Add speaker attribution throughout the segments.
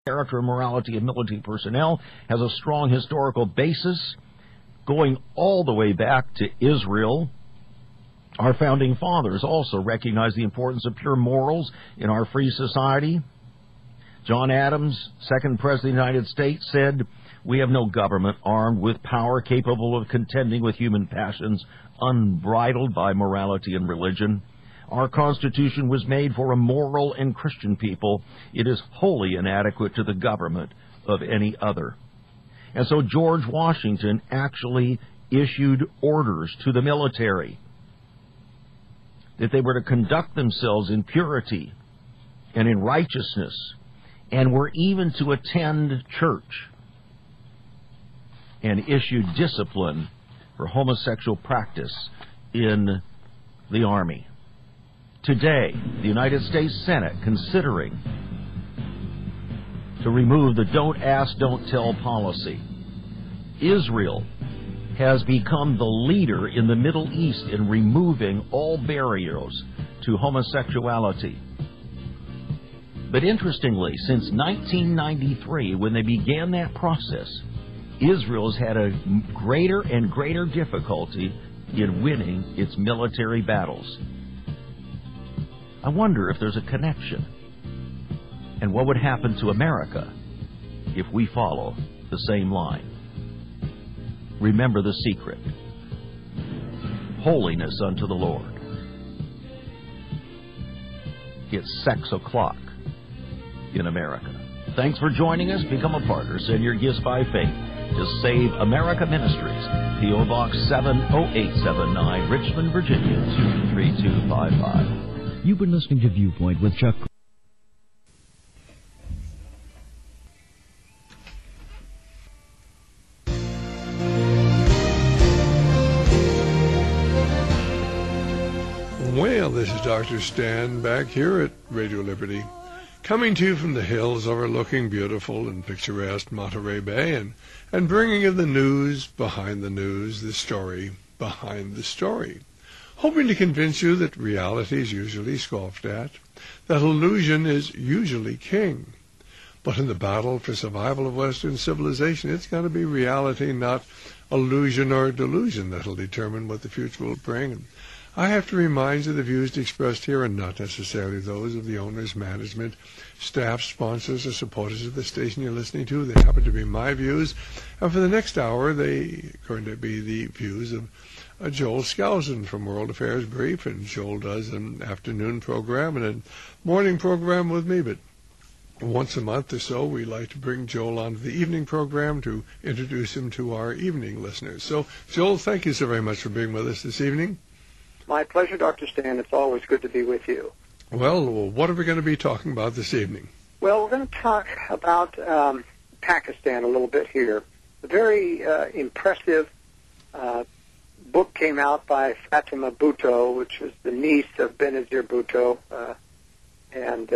Speaker 1: character and morality of military personnel has a strong historical basis going all the way back to Israel. Our founding fathers also recognized the importance of pure morals in our free society. John Adams, second President of the United States, said, "We have no government armed with power capable of contending with human passions, unbridled by morality and religion. Our Constitution was made for a moral and Christian people. It is wholly inadequate to the government of any other." And so George Washington actually issued orders to the military that they were to conduct themselves in purity and in righteousness, and were even to attend church, and issued discipline for homosexual practice in the Army. Today, the United States Senate considering to remove the don't ask, don't tell policy. Israel has become the leader in the Middle East in removing all barriers to homosexuality. But interestingly, since 1993, when they began that process, Israel has had a greater and greater difficulty in winning its military battles. I wonder if there's a connection, and what would happen to America if we follow the same line. Remember the secret: holiness unto the Lord. It's 6 o'clock in America. Thanks for joining us. Become a partner. Send your gifts by faith to Save America Ministries, P.O. Box 70879, Richmond, Virginia 23255.
Speaker 2: You've been listening to Viewpoint with Chuck.
Speaker 3: Well, this is Dr. Stan back here at Radio Liberty, coming to you from the hills overlooking beautiful and picturesque Monterey Bay, and bringing you the news behind the news, the story behind the story. Hoping to convince you that reality is usually scoffed at, that illusion is usually king. But in the battle for survival of Western civilization, it's got to be reality, not illusion or delusion, that'll determine what the future will bring. And I have to remind you the views expressed here are not necessarily those of the owners, management, staff, sponsors, or supporters of the station you're listening to. They happen to be my views. And for the next hour, they are going to be the views of Joel Skousen from World Affairs Brief, and Joel does an afternoon program and a morning program with me, but once a month or so we like to bring Joel onto the evening program to introduce him to our evening listeners. So, Joel, thank you so very much for being with us this evening.
Speaker 4: My pleasure, Dr. Stan. It's always good to be with you.
Speaker 3: Well, what are we going to be talking about this evening?
Speaker 4: Well, we're going to talk about Pakistan a little bit here. A very impressive book came out by Fatima Bhutto, which is the niece of Benazir Bhutto, and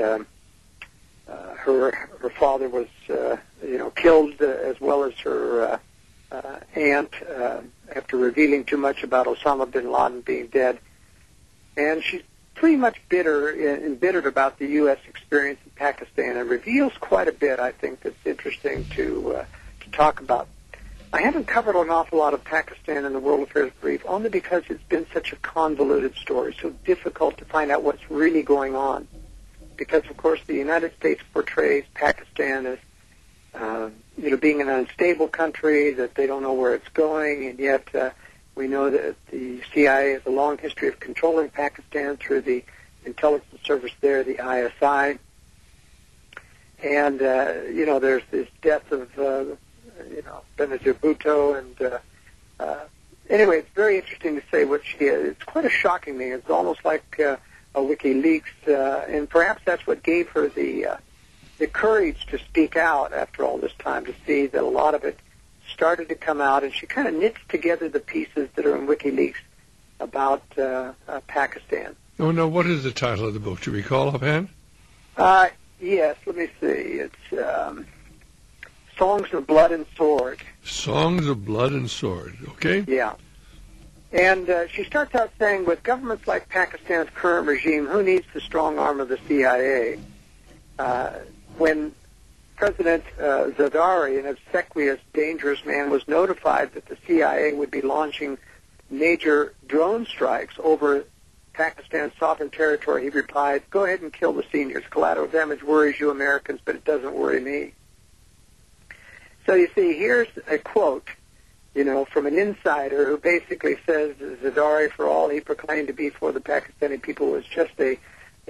Speaker 4: her father was killed as well as her aunt after revealing too much about Osama bin Laden being dead, and she's pretty much embittered about the U.S. experience in Pakistan, and reveals quite a bit, I think, that's interesting to talk about. I haven't covered an awful lot of Pakistan in the World Affairs Brief, only because it's been such a convoluted story, so difficult to find out what's really going on. Because, of course, the United States portrays Pakistan as, being an unstable country, that they don't know where it's going, and yet we know that the CIA has a long history of controlling Pakistan through the intelligence service there, the ISI. And, there's this death of Benazir Bhutto, and anyway, it's very interesting to say what she is. It's quite a shocking thing. It's almost like a WikiLeaks, and perhaps that's what gave her the courage to speak out after all this time, to see that a lot of it started to come out, and she kind of knits together the pieces that are in WikiLeaks about Pakistan.
Speaker 3: Oh, no, what is the title of the book? Do you recall offhand?
Speaker 4: Yes, let me see. It's Songs of Blood and Sword.
Speaker 3: Songs of Blood and Sword, okay?
Speaker 4: Yeah. And she starts out saying, with governments like Pakistan's current regime, who needs the strong arm of the CIA? When President Zardari, an obsequious, dangerous man, was notified that the CIA would be launching major drone strikes over Pakistan's sovereign territory, he replied, "Go ahead and kill the seniors. Collateral damage worries you Americans, but it doesn't worry me." So you see, here's a quote, from an insider who basically says Zardari, for all he proclaimed to be for the Pakistani people, was just a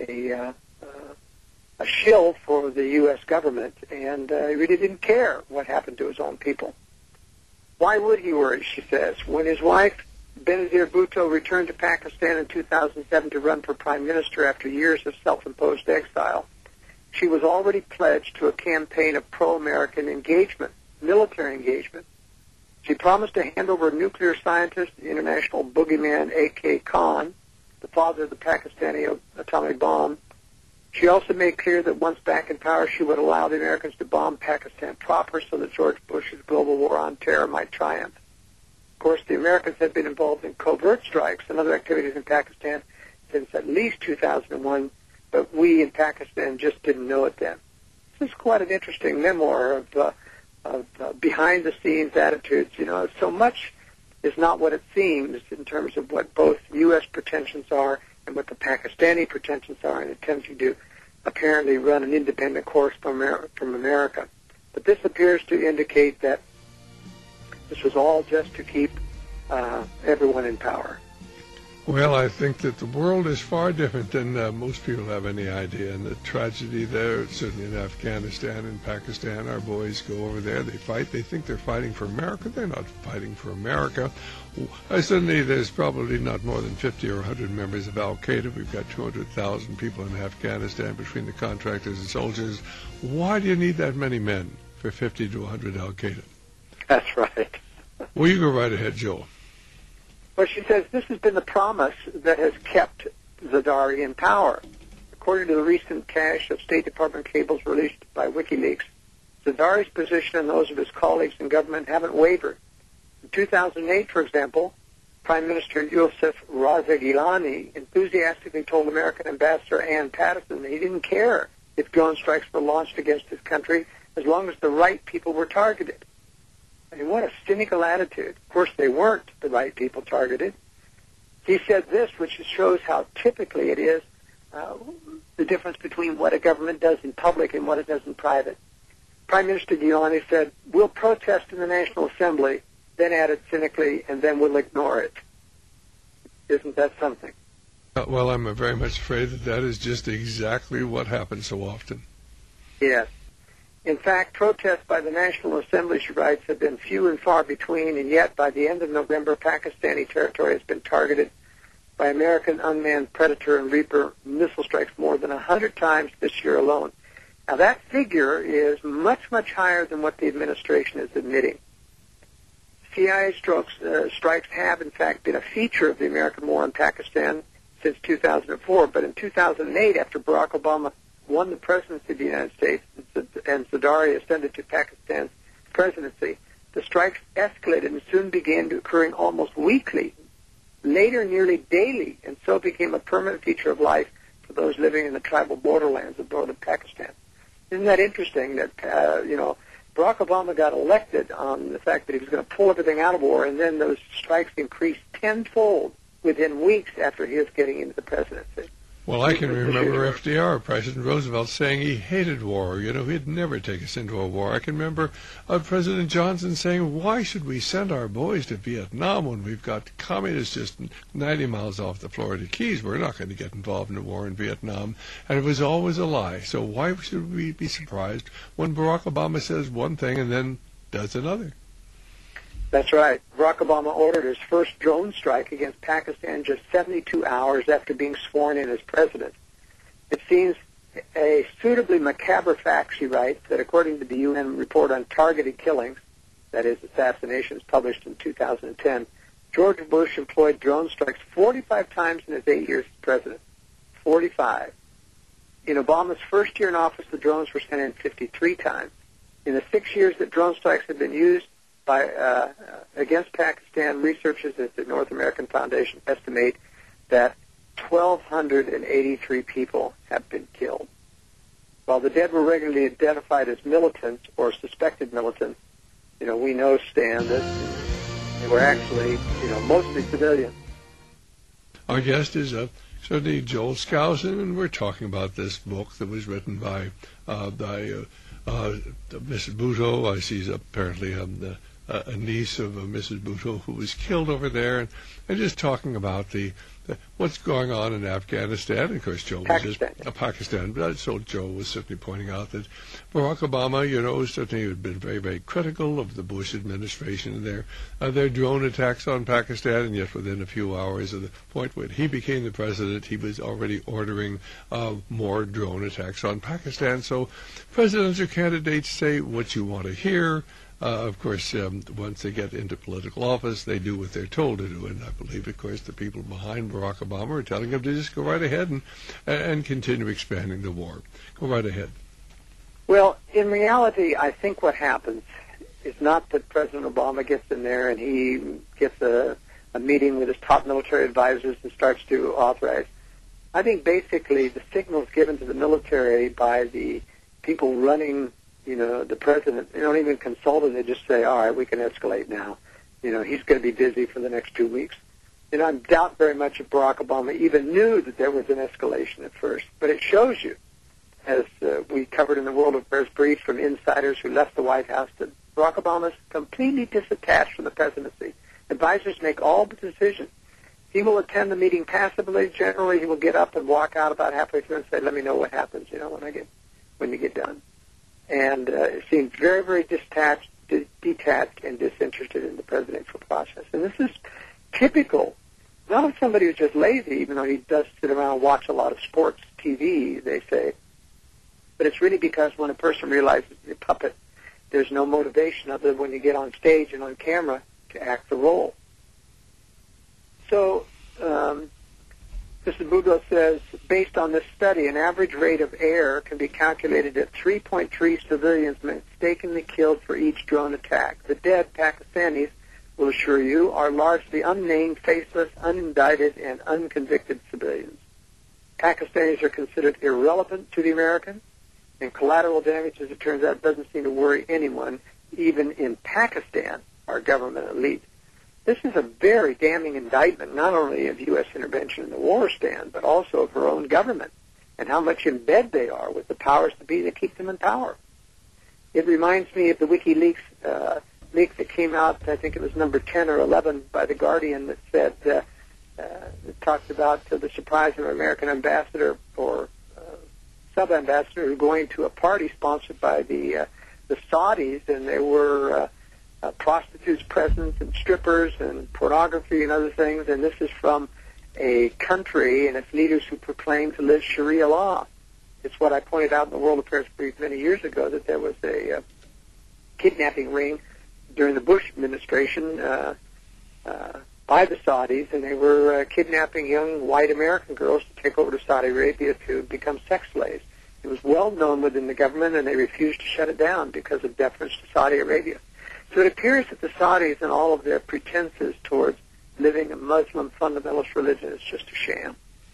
Speaker 4: shill for the U.S. government, and he really didn't care what happened to his own people. Why would he worry, she says. When his wife, Benazir Bhutto, returned to Pakistan in 2007 to run for prime minister after years of self-imposed exile, she was already pledged to a campaign of pro-American engagement, military engagement. She promised to hand over nuclear scientist, the international boogeyman A.K. Khan, the father of the Pakistani atomic bomb. She also made clear that once back in power, she would allow the Americans to bomb Pakistan proper so that George Bush's global war on terror might triumph. Of course, the Americans had been involved in covert strikes and other activities in Pakistan since at least 2001, but we in Pakistan just didn't know it then. This is quite an interesting memoir of behind-the-scenes attitudes. So much is not what it seems in terms of what both U.S. pretensions are and what the Pakistani pretensions are in attempting to apparently run an independent course from America. But this appears to indicate that this was all just to keep everyone in power.
Speaker 3: Well, I think that the world is far different than most people have any idea. And the tragedy there, certainly in Afghanistan and Pakistan, our boys go over there, they fight. They think they're fighting for America. They're not fighting for America. Certainly there's probably not more than 50 or 100 members of Al-Qaeda. We've got 200,000 people in Afghanistan between the contractors and soldiers. Why do you need that many men for 50 to 100 Al-Qaeda?
Speaker 4: That's right.
Speaker 3: Well, you go right ahead, Joel.
Speaker 4: Well, she says this has been the promise that has kept Zardari in power. According to the recent cache of State Department cables released by WikiLeaks, Zardari's position and those of his colleagues in government haven't wavered. In 2008, for example, Prime Minister Yusuf Raza Gilani enthusiastically told American Ambassador Ann Patterson that he didn't care if drone strikes were launched against his country as long as the right people were targeted. I mean, what a cynical attitude. Of course, they weren't the right people targeted. He said this, which shows how typically it is the difference between what a government does in public and what it does in private. Prime Minister Gilani said, "We'll protest in the National Assembly," then added cynically, "and then we'll ignore it." Isn't that something?
Speaker 3: Well, I'm very much afraid that is just exactly what happens so often.
Speaker 4: Yes. In fact, protests by the National Assembly, she writes, have been few and far between, and yet by the end of November, Pakistani territory has been targeted by American unmanned Predator and Reaper missile strikes more than 100 times this year alone. Now, that figure is much, much higher than what the administration is admitting. CIA strikes have, in fact, been a feature of the American war in Pakistan since 2004, but in 2008, after Barack Obama won the presidency of the United States and Zardari ascended to Pakistan's presidency, the strikes escalated and soon began occurring almost weekly, later nearly daily, and so became a permanent feature of life for those living in the tribal borderlands of northern Pakistan. Isn't that interesting that, Barack Obama got elected on the fact that he was going to pull everything out of war, and then those strikes increased tenfold within weeks after he was getting into the presidency.
Speaker 3: Well, I can remember FDR, President Roosevelt, saying he hated war. He'd never take us into a war. I can remember President Johnson saying, "Why should we send our boys to Vietnam when we've got communists just 90 miles off the Florida Keys? We're not going to get involved in a war in Vietnam." And it was always a lie. So why should we be surprised when Barack Obama says one thing and then does another?
Speaker 4: That's right. Barack Obama ordered his first drone strike against Pakistan just 72 hours after being sworn in as president. It seems a suitably macabre fact, she writes, that according to the UN report on targeted killings, that is, assassinations published in 2010, George Bush employed drone strikes 45 times in his 8 years as president. 45. In Obama's first year in office, the drones were sent in 53 times. In the 6 years that drone strikes have been used against Pakistan, researchers at the North American Foundation estimate that 1,283 people have been killed. While the dead were regularly identified as militants or suspected militants, we know, Stan, that they were actually, mostly civilians.
Speaker 3: Our guest is certainly Joel Skousen, and we're talking about this book that was written by Mrs. Bhutto. She's apparently a niece of Mrs. Bhutto who was killed over there, and just talking about what's going on in Afghanistan. And of course, Joe was just Pakistan, but so Joe was certainly pointing out that Barack Obama, certainly had been very, very critical of the Bush administration and their drone attacks on Pakistan, and yet within a few hours of the point when he became the president, he was already ordering more drone attacks on Pakistan. So presidents or candidates say what you want to hear. Of course, once they get into political office, they do what they're told to do. And I believe, of course, the people behind Barack Obama are telling him to just go right ahead and continue expanding the war. Go right ahead.
Speaker 4: Well, in reality, I think what happens is not that President Obama gets in there and he gets a meeting with his top military advisors and starts to authorize. I think basically the signals given to the military by the people running the president, they don't even consult him. They just say, all right, we can escalate now. He's going to be busy for the next 2 weeks. I doubt very much if Barack Obama even knew that there was an escalation at first. But it shows you, as we covered in the World Affairs Brief from insiders who left the White House, that Barack Obama is completely disattached from the presidency. Advisors make all the decisions. He will attend the meeting passively. Generally, he will get up and walk out about halfway through and say, let me know what happens, when you get done. And it seems very, very detached and disinterested in the presidential process. And this is typical, not of somebody who's just lazy, even though he does sit around and watch a lot of sports TV, they say, but it's really because when a person realizes he's a puppet, there's no motivation other than when you get on stage and on camera to act the role. So, Mr. Bhutto says, based on this study, an average rate of error can be calculated at 3.3 civilians mistakenly killed for each drone attack. The dead Pakistanis, will assure you, are largely unnamed, faceless, unindicted, and unconvicted civilians. Pakistanis are considered irrelevant to the Americans, and collateral damage, as it turns out, doesn't seem to worry anyone, even in Pakistan, our government elite. This is a very damning indictment, not only of U.S. intervention in the war, Stan, but also of her own government and how much in bed they are with the powers to be that keep them in power. It reminds me of the WikiLeaks leak that came out, I think it was number 10 or 11 by The Guardian, that said, it talked about the surprise of an American ambassador or sub-ambassador who going to a party sponsored by the Saudis, and there were prostitutes present and strippers and pornography and other things, and this is from a country and its leaders who proclaim to live Sharia law. It's what I pointed out in the World Affairs Brief many years ago, that there was a kidnapping ring during the Bush administration by the Saudis, and they were kidnapping young white American girls to take over to Saudi Arabia to become sex slaves. It was well known within the government, and they refused to shut it down because of deference to Saudi Arabia. So it appears that the Saudis and all of their pretenses towards living a Muslim fundamentalist religion is just a sham.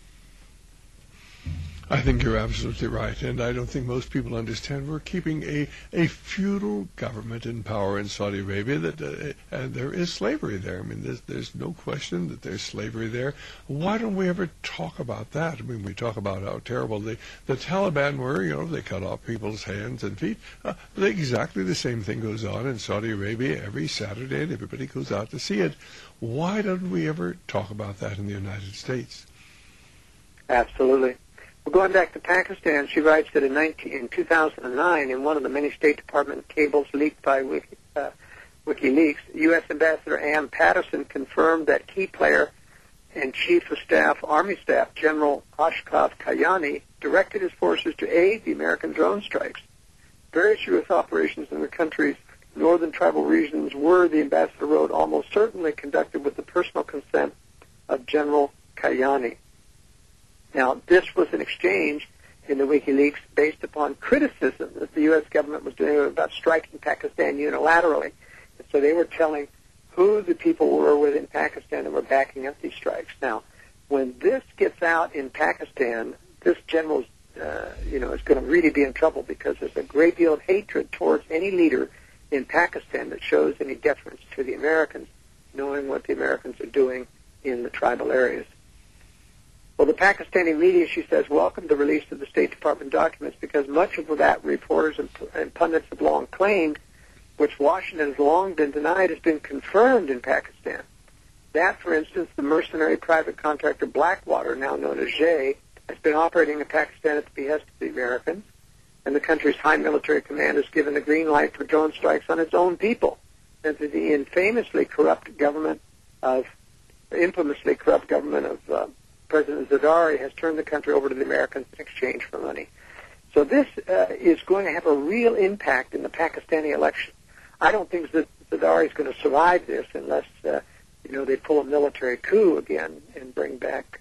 Speaker 3: I think you're absolutely right, and I don't think most people understand we're keeping a feudal government in power in Saudi Arabia, and there is slavery there. I mean, there's no question that there's slavery there. Why don't we ever talk about that? I mean, we talk about how terrible the Taliban were. They cut off people's hands and feet. Exactly the same thing goes on in Saudi Arabia every Saturday, and everybody goes out to see it. Why don't we ever talk about that in the United States?
Speaker 4: Absolutely. Well, going back to Pakistan, she writes that in 2009, in one of the many State Department cables leaked by WikiLeaks, U.S. Ambassador Ann Patterson confirmed that key player and Chief of Staff, Army Staff, General Ashfaq Kayani, directed his forces to aid the American drone strikes. Various U.S. operations in the country's northern tribal regions were, the ambassador wrote, almost certainly conducted with the personal consent of General Kayani. Now, this was an exchange in the WikiLeaks based upon criticism that the U.S. government was doing about striking Pakistan unilaterally. And so they were telling who the people were within Pakistan that were backing up these strikes. Now, when this gets out in Pakistan, this general's is going to really be in trouble, because there's a great deal of hatred towards any leader in Pakistan that shows any deference to the Americans, knowing what the Americans are doing in the tribal areas. Well, the Pakistani media, she says, welcomed the release of the State Department documents, because much of that reporters and pundits have long claimed, which Washington has long been denied, has been confirmed in Pakistan. That, for instance, the mercenary private contractor Blackwater, now known as Jay, has been operating in Pakistan at the behest of the Americans, and the country's high military command has given the green light for drone strikes on its own people, and to the infamously corrupt government of President Zardari has turned the country over to the Americans in exchange for money. So this is going to have a real impact in the Pakistani election. I don't think that Zardari is going to survive this unless they pull a military coup again and bring back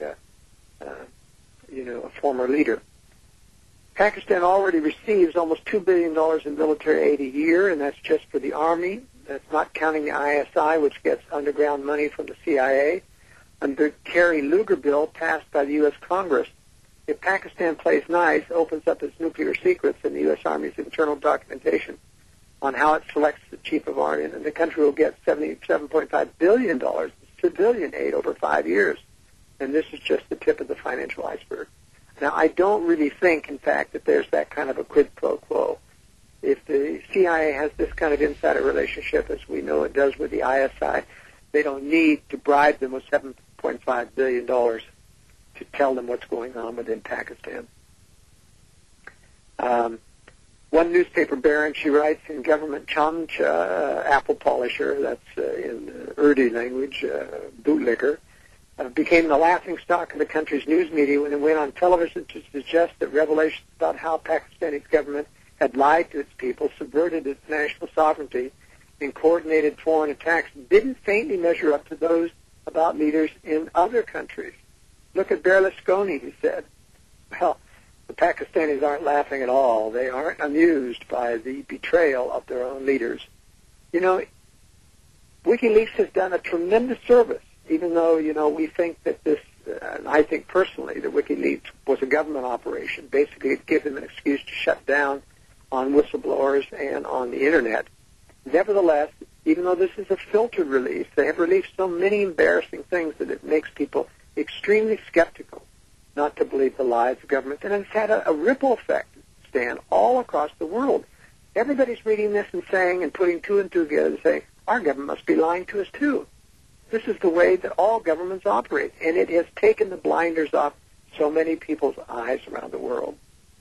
Speaker 4: a former leader. Pakistan already receives almost $2 billion in military aid a year, and that's just for the Army. That's not counting the ISI, which gets underground money from the CIA. Under Kerry Lugar bill passed by the U.S. Congress, if Pakistan plays nice, opens up its nuclear secrets in the U.S. Army's internal documentation on how it selects the chief of army, and the country will get $77.5 billion in civilian aid over 5 years. And this is just the tip of the financial iceberg. Now, I don't really think, in fact, that there's that kind of a quid pro quo. If the CIA has this kind of insider relationship, as we know it does with the ISI, they don't need to bribe them with $7.5 billion to tell them what's going on within Pakistan. One newspaper baron, she writes, in government chamcha, apple polisher, that's in Urdu language, bootlicker, became the laughingstock of the country's news media when it went on television to suggest that revelations about how Pakistani's government had lied to its people, subverted its national sovereignty, and coordinated foreign attacks didn't faintly measure up to those about leaders in other countries. Look at Berlusconi, he said. Well, the Pakistanis aren't laughing at all. They aren't amused by the betrayal of their own leaders. WikiLeaks has done a tremendous service, even though, we think that this, I think personally, that WikiLeaks was a government operation, basically to give them an excuse to shut down on whistleblowers and on the Internet. Nevertheless, even though this is a filtered release, they have released so many embarrassing things that it makes people extremely skeptical not to believe the lies of government. And it's had a ripple effect, Stan, all across the world. Everybody's reading this and saying, and putting two and two together and saying, our government must be lying to us too. This is the way that all governments operate, and it has taken the blinders off so many people's eyes around the world.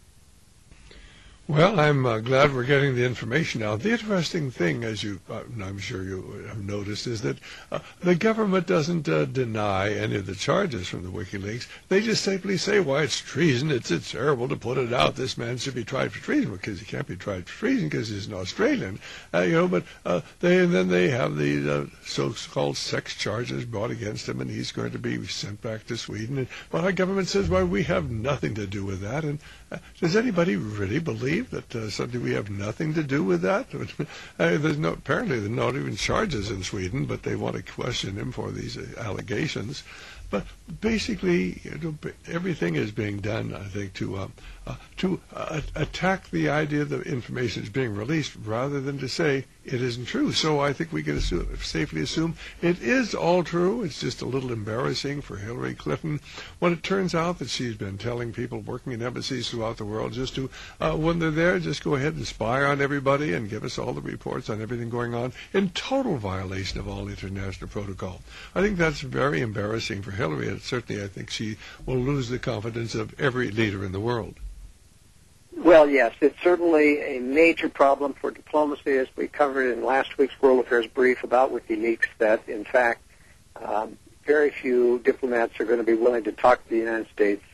Speaker 3: Well, I'm glad we're getting the information out. The interesting thing, as I'm sure you have noticed, is that the government doesn't deny any of the charges from the WikiLeaks. They just simply say, why, it's treason. It's terrible to put it out. This man should be tried for treason, because he can't be tried for treason because he's an Australian. But they have the so-called sex charges brought against him, and he's going to be sent back to Sweden. But our government says, well, we have nothing to do with that. And does anybody really believe that suddenly we have nothing to do with that? Apparently there are not even charges in Sweden, but they want to question him for these allegations. But basically, everything is being done, I think, to attack the idea that information is being released rather than to say it isn't true. So I think we can safely assume it is all true. It's just a little embarrassing for Hillary Clinton when it turns out that she's been telling people working in embassies throughout the world just to, when they're there, just go ahead and spy on everybody and give us all the reports on everything going on in total violation of all international protocol. I think that's very embarrassing for Hillary, and certainly I think she will lose the confidence of every leader in the world.
Speaker 4: Well, yes, it's certainly a major problem for diplomacy, as we covered in last week's World Affairs Brief about WikiLeaks, that, in fact, very few diplomats are going to be willing to talk to the United States,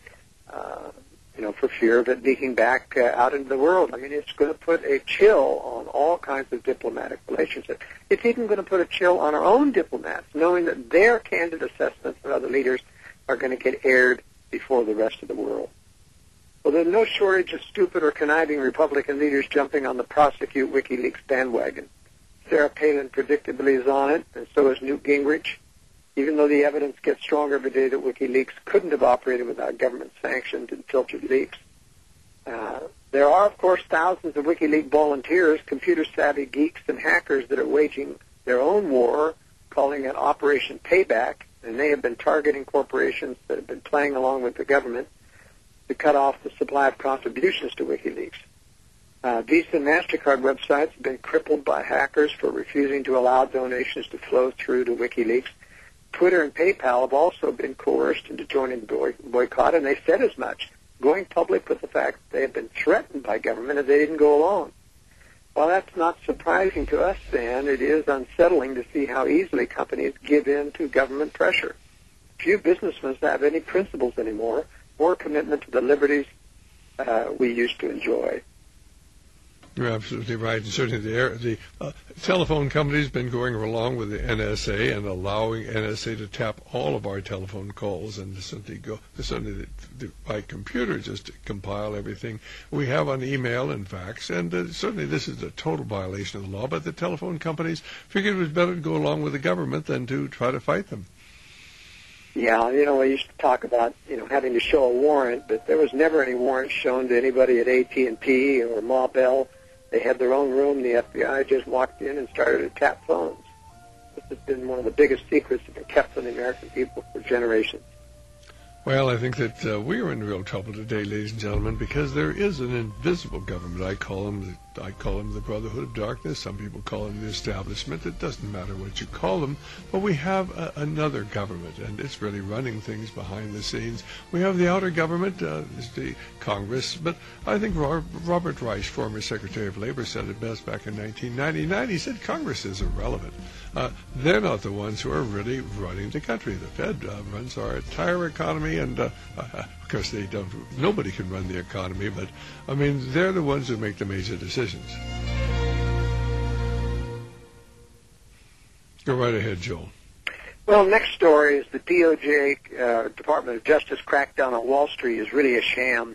Speaker 4: for fear of it leaking back out into the world. I mean, it's going to put a chill on all kinds of diplomatic relationships. It's even going to put a chill on our own diplomats, knowing that their candid assessments of other leaders are going to get aired before the rest of the world. Well, there's no shortage of stupid or conniving Republican leaders jumping on the prosecute WikiLeaks bandwagon. Sarah Palin predictably is on it, and so is Newt Gingrich. Even though the evidence gets stronger every day that WikiLeaks couldn't have operated without government-sanctioned and filtered leaks, There are, of course, thousands of WikiLeaks volunteers, computer-savvy geeks and hackers that are waging their own war, calling it Operation Payback, and they have been targeting corporations that have been playing along with the government to cut off the supply of contributions to WikiLeaks. Visa and MasterCard websites have been crippled by hackers for refusing to allow donations to flow through to WikiLeaks. Twitter and PayPal have also been coerced into joining the boycott, and they said as much, going public with the fact that they have been threatened by government if they didn't go along. While that's not surprising to us, then, it is unsettling to see how easily companies give in to government pressure. Few businessmen have any principles anymore, or commitment to the liberties we used to enjoy.
Speaker 3: You're absolutely right. And certainly the telephone companies have been going along with the NSA and allowing NSA to tap all of our telephone calls and certainly by computer just to compile everything we have on email and fax. And certainly this is a total violation of the law. But the telephone companies figured it was better to go along with the government than to try to fight them.
Speaker 4: Yeah, we used to talk about, having to show a warrant, but there was never any warrant shown to anybody at AT&T or Ma Bell. They had their own room. The FBI just walked in and started to tap phones. This has been one of the biggest secrets that have been kept from the American people for generations.
Speaker 3: Well, I think that we are in real trouble today, ladies and gentlemen, because there is an invisible government. I call them the Brotherhood of Darkness. Some people call them the establishment. It doesn't matter what you call them, but we have another government, and it's really running things behind the scenes. We have the outer government, the Congress, but I think Robert Reich, former Secretary of Labor, said it best back in 1999. He said Congress is irrelevant. They're not the ones who are really running the country. The Fed runs our entire economy, and of course they don't. Nobody can run the economy, but I mean they're the ones who make the major decisions. Go right ahead, Joel.
Speaker 4: Well, next story is the DOJ, Department of Justice crackdown on Wall Street is really a sham.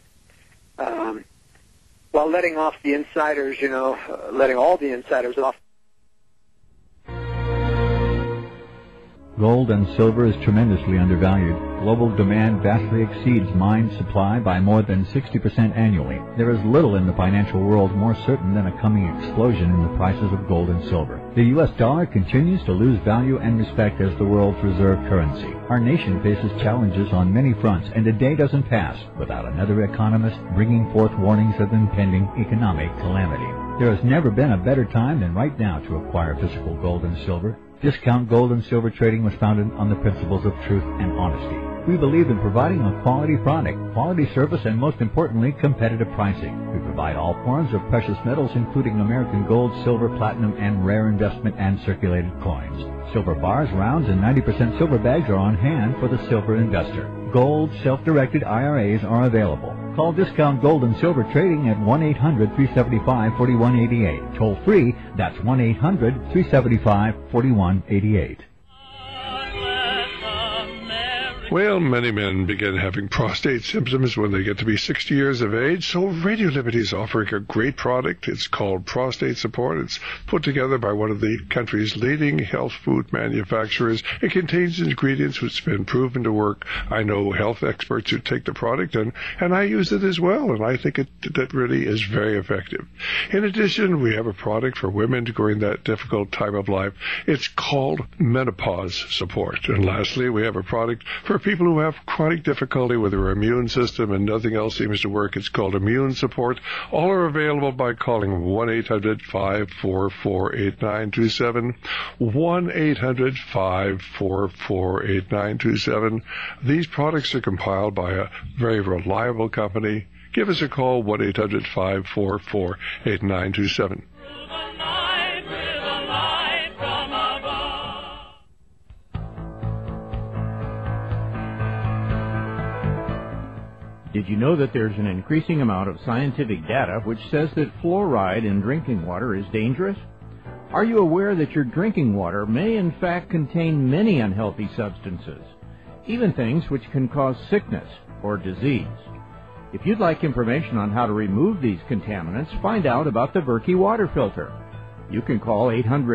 Speaker 4: While letting off the insiders, letting all the insiders off.
Speaker 2: Gold and silver is tremendously undervalued. Global demand vastly exceeds mine supply by more than 60% annually. There is little in the financial world more certain than a coming explosion in the prices of gold and silver. The U.S. dollar continues to lose value and respect as the world's reserve currency. Our nation faces challenges on many fronts, and a day doesn't pass without another economist bringing forth warnings of impending economic calamity. There has never been a better time than right now to acquire physical gold and silver. Discount Gold and Silver Trading was founded on the principles of truth and honesty. We believe in providing a quality product, quality service, and most importantly, competitive pricing. We provide all forms of precious metals, including American gold, silver, platinum, and rare investment and circulated coins. Silver bars, rounds, and 90% silver bags are on hand for the silver investor. Gold self-directed IRAs are available. Call Discount Gold and Silver Trading at 1-800-375-4188. Toll free, that's 1-800-375-4188.
Speaker 3: Well, many men begin having prostate symptoms when they get to be 60 years of age, so Radio Liberty is offering a great product. It's called Prostate Support. It's put together by one of the country's leading health food manufacturers. It contains ingredients which have been proven to work. I know health experts who take the product, and I use it as well, and I think that really is very effective. In addition, we have a product for women during that difficult time of life. It's called Menopause Support. And lastly, we have a product for people who have chronic difficulty with their immune system and nothing else seems to work. It's called Immune Support. All are available by calling 1-800-544-8927, 1-800-544-8927. These products are compiled by a very reliable company. Give us a call, 1-800-544-8927.
Speaker 5: Did you know that there's an increasing amount of scientific data which says that fluoride in drinking water is dangerous? Are you aware that your drinking water may in fact contain many unhealthy substances, even things which can cause sickness or disease? If you'd like information on how to remove these contaminants, find out about the Berkey water filter. You can call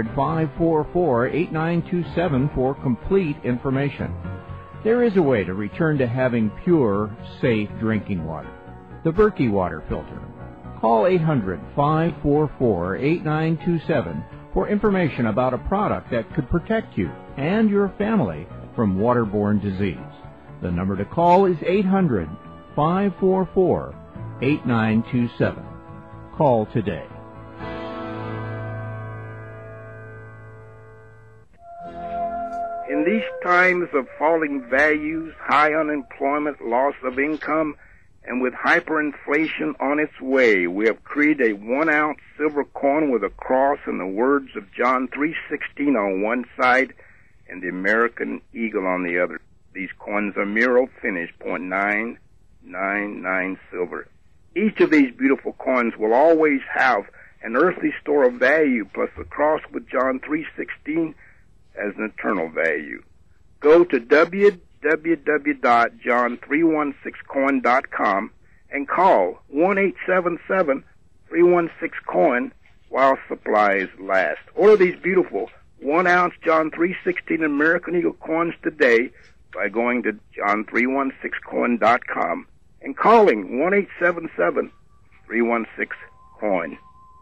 Speaker 5: 800-544-8927 for complete information. There is a way to return to having pure, safe drinking water. the Berkey water filter. Call 800-544-8927 for information about a product that could protect you and your family from waterborne disease. The number to call is 800-544-8927. Call today.
Speaker 6: In these times of falling values, high unemployment, loss of income, and with hyperinflation on its way, we have created a 1-ounce silver coin with a cross and the words of John 3:16 on one side and the American eagle on the other. These coins are Miro finish, .999 silver. Each of these beautiful coins will always have an earthly store of value plus the cross with John 3:16 as an eternal value. Go to www.john316coin.com and call 1-877-316-COIN while supplies last. Order these beautiful 1-ounce John 3:16 American Eagle coins today by going to john316coin.com and calling 1-877-316-COIN.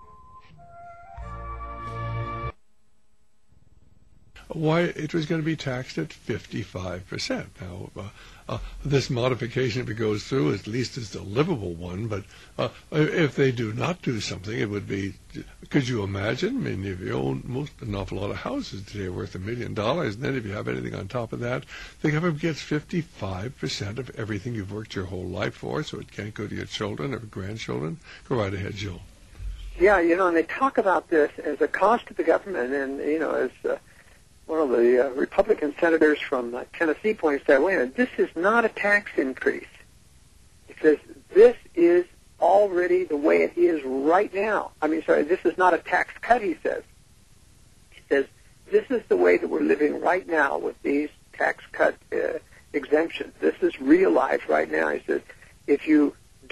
Speaker 3: Why it was going to be taxed at 55%. Now, this modification, if it goes through, at least is the livable one, but if they do not do something, it would be, could you imagine? I mean, if you own an awful lot of houses today worth $1 million, and then if you have anything on top of that, the government gets 55% of everything you've worked your whole life for, so it can't go to your children or grandchildren. Go right ahead, Jill.
Speaker 4: Yeah, and they talk about this as a cost to the government, and, as one of the Republican senators from Tennessee points out, wait a minute, this is not a tax increase. He says, this is already the way it is right now. This is not a tax cut, he says. He says, this is the way that we're living right now with these tax cut exemptions. This is real life right now. He says, if you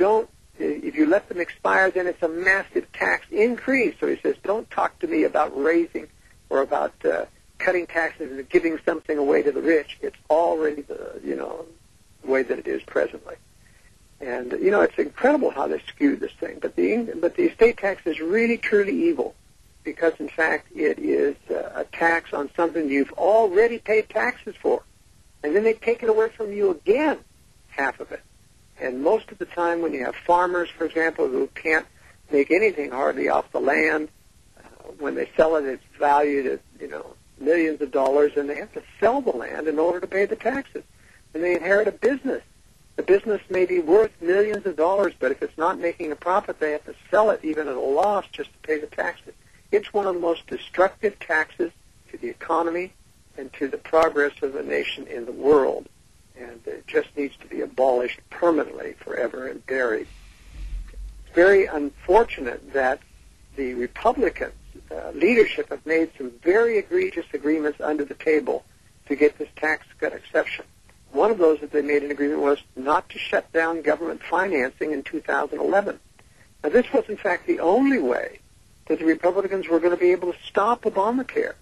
Speaker 4: let them expire, then it's a massive tax increase. So he says, don't talk to me about raising or about cutting taxes and giving something away to the rich. It's already the way that it is presently. And it's incredible how they skewed this thing. But the estate tax is really truly evil, because in fact it is a tax on something you've already paid taxes for, and then they take it away from you again, half of it. And most of the time, when you have farmers, for example, who can't make anything hardly off the land, when they sell it, it's valued at millions of dollars, and they have to sell the land in order to pay the taxes. And they inherit a business. The business may be worth millions of dollars, but if it's not making a profit, they have to sell it even at a loss just to pay the taxes. It's one of the most destructive taxes to the economy and to the progress of the nation in the world. And it just needs to be abolished permanently, forever and buried. It's very unfortunate that the Republicans leadership have made some very egregious agreements under the table to get this tax cut exception. One of those that they made an agreement was not to shut down government financing in 2011. Now, this was, in fact, the only way that the Republicans were going to be able to stop Obamacare.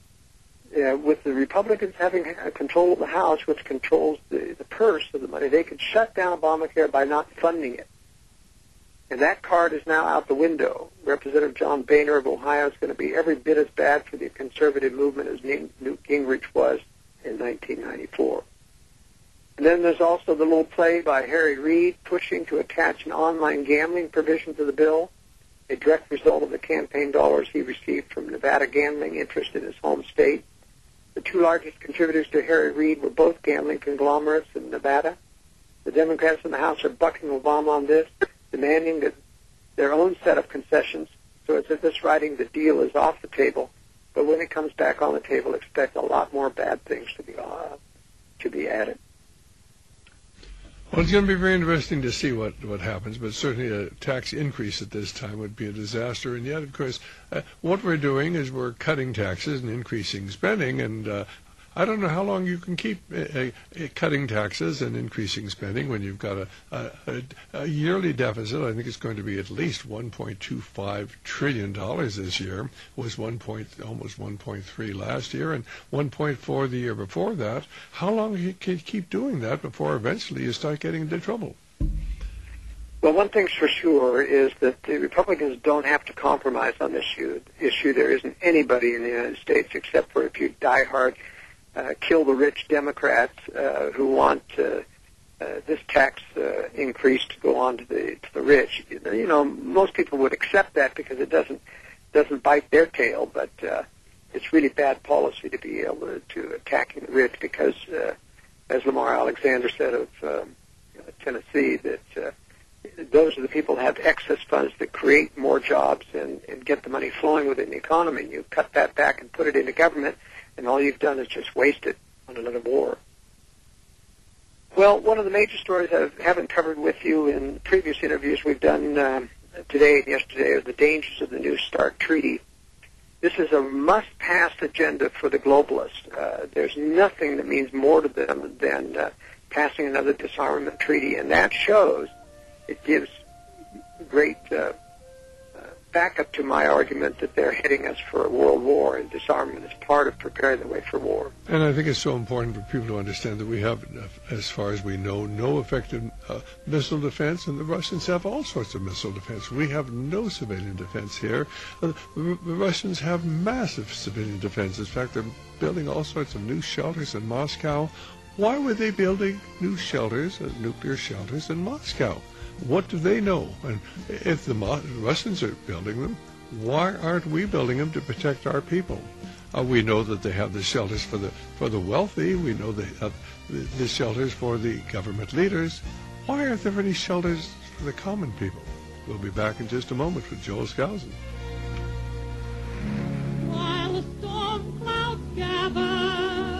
Speaker 4: With the Republicans having control of the House, which controls the purse of the money, they could shut down Obamacare by not funding it. And that card is now out the window. Representative John Boehner of Ohio is going to be every bit as bad for the conservative movement as Newt Gingrich was in 1994. And then there's also the little play by Harry Reid pushing to attach an online gambling provision to the bill, a direct result of the campaign dollars he received from Nevada gambling interest in his home state. The two largest contributors to Harry Reid were both gambling conglomerates in Nevada. The Democrats in the House are bucking Obama on this, demanding that their own set of concessions. So it's at this writing the deal is off the table, but when it comes back on the table, expect a lot more bad things to be added.
Speaker 3: Well, it's going to be very interesting to see what happens, but certainly a tax increase at this time would be a disaster. And yet, of course, what we're doing is we're cutting taxes and increasing spending, and I don't know how long you can keep cutting taxes and increasing spending when you've got a yearly deficit. I think it's going to be at least $1.25 trillion this year. It was almost 1.3 last year and 1.4 the year before that. How long can you keep doing that before eventually you start getting into trouble?
Speaker 4: Well, one thing's for sure is that the Republicans don't have to compromise on this issue. There isn't anybody in the United States, except for a few diehard, kill-the-rich Democrats who want this tax increase to go on to the rich. You know, most people would accept that because it doesn't bite their tail, but it's really bad policy to be able to attacking the rich because, as Lamar Alexander said of Tennessee, that those are the people who have excess funds that create more jobs and get the money flowing within the economy. And you cut that back and put it into government, and all you've done is just waste it on another war. Well, one of the major stories I haven't covered with you in previous interviews we've done today and yesterday are the dangers of the New START Treaty. This is a must-pass agenda for the globalists. There's nothing that means more to them than passing another disarmament treaty, and that shows. It gives great backup to my argument that they're heading us for a world war, and disarmament is part of preparing the way for war.
Speaker 3: And I think it's so important for people to understand that we have, as far as we know, no effective missile defense, and the Russians have all sorts of missile defense. We have no civilian defense here. The Russians have massive civilian defense. In fact, they're building all sorts of new shelters in Moscow. Why were they building new shelters, nuclear shelters in Moscow? What do they know? And if the Russians are building them, why aren't we building them to protect our people? We know that they have the shelters for the wealthy. We know they have the shelters for the government leaders. Why aren't there any shelters for the common people? We'll be back in just a moment with Joel Skousen.
Speaker 7: While the storm clouds gather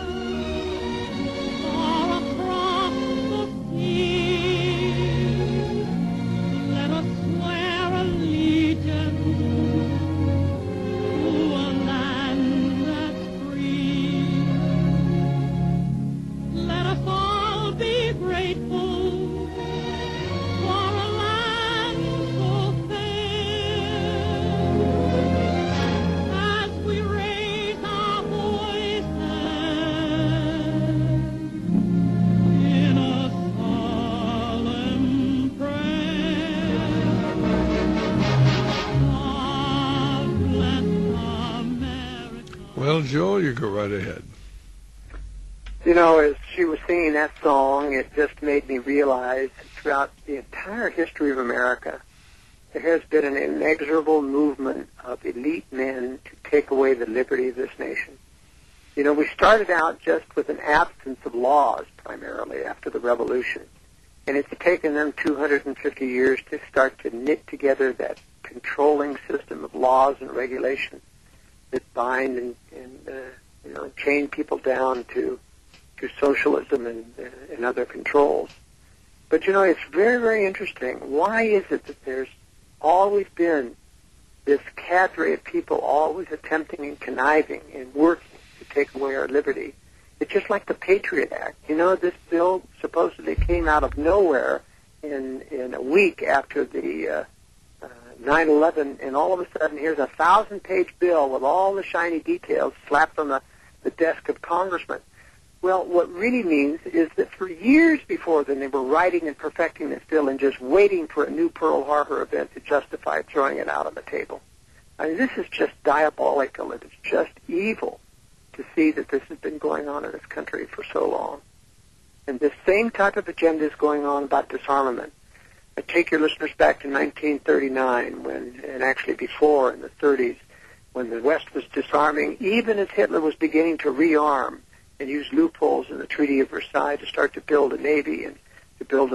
Speaker 7: far across the sea,
Speaker 3: Well, Joel, you go right ahead.
Speaker 4: You know, as she was singing that song, it just made me realize throughout the entire history of America, there has been an inexorable movement of elite men to take away the liberty of this nation. You know, we started out just with an absence of laws, primarily, after the Revolution. And it's taken them 250 years to start to knit together that controlling system of laws and regulations that bind and chain people down to socialism and other controls. But, you know, it's very, very interesting. Why is it that there's always been this cadre of people always attempting and conniving and working to take away our liberty? It's just like the Patriot Act. You know, this bill supposedly came out of nowhere in a week after the 9/11, and all of a sudden here's a 1,000-page bill with all the shiny details slapped on the desk of congressmen. Well, what really means is that for years before then they were writing and perfecting this bill and just waiting for a new Pearl Harbor event to justify throwing it out on the table. I mean, this is just diabolical. It is just evil to see that this has been going on in this country for so long. And this same type of agenda is going on about disarmament. I take your listeners back to 1939, and actually before, in the 30s, when the West was disarming, even as Hitler was beginning to rearm and use loopholes in the Treaty of Versailles to start to build a navy and to build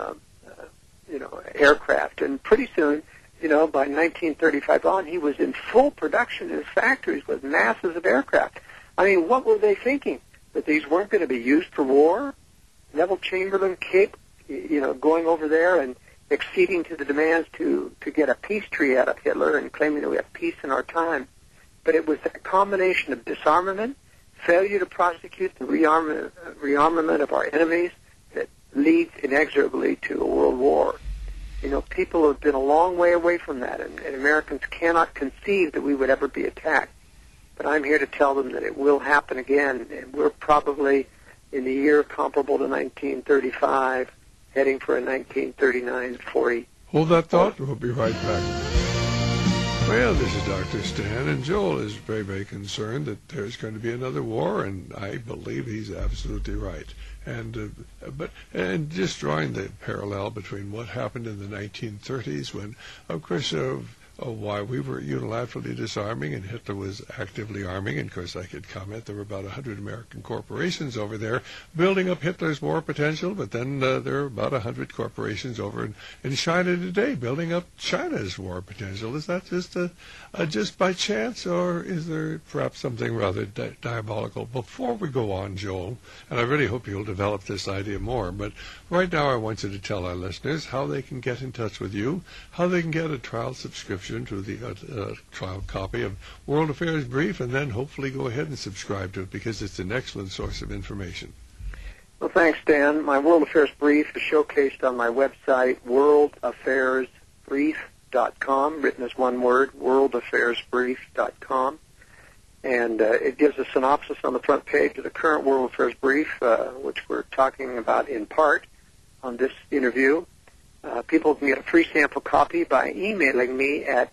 Speaker 4: aircraft. And pretty soon, by 1935 on, he was in full production in his factories with masses of aircraft. I mean, what were they thinking? That these weren't going to be used for war? Neville Chamberlain going over there and acceding to the demands to get a peace treaty out of Hitler and claiming that we have peace in our time. But it was that combination of disarmament, failure to prosecute the rearmament of our enemies that leads inexorably to a world war. People have been a long way away from that, and Americans cannot conceive that we would ever be attacked. But I'm here to tell them that it will happen again, and we're probably in the year comparable to 1935, heading for a 1939-40
Speaker 3: Hold that thought. We'll be right back. Well, this is Dr. Stan, and Joel is very, very concerned that there's going to be another war, and I believe he's absolutely right. And just drawing the parallel between what happened in the 1930s, when, of course, why we were unilaterally disarming and Hitler was actively arming. And, of course, I could comment there were about 100 American corporations over there building up Hitler's war potential, but then there are about 100 corporations over in China today building up China's war potential. Is that just by chance, or is there perhaps something rather diabolical? Before we go on, Joel, and I really hope you'll develop this idea more, but right now I want you to tell our listeners how they can get in touch with you, how they can get a trial subscription to the trial copy of World Affairs Brief, and then hopefully go ahead and subscribe to it because it's an excellent source of information.
Speaker 4: Well, thanks, Dan. My World Affairs Brief is showcased on my website, worldaffairsbrief.com, written as one word, worldaffairsbrief.com. And it gives a synopsis on the front page of the current World Affairs Brief, which we're talking about in part on this interview. People can get a free sample copy by emailing me at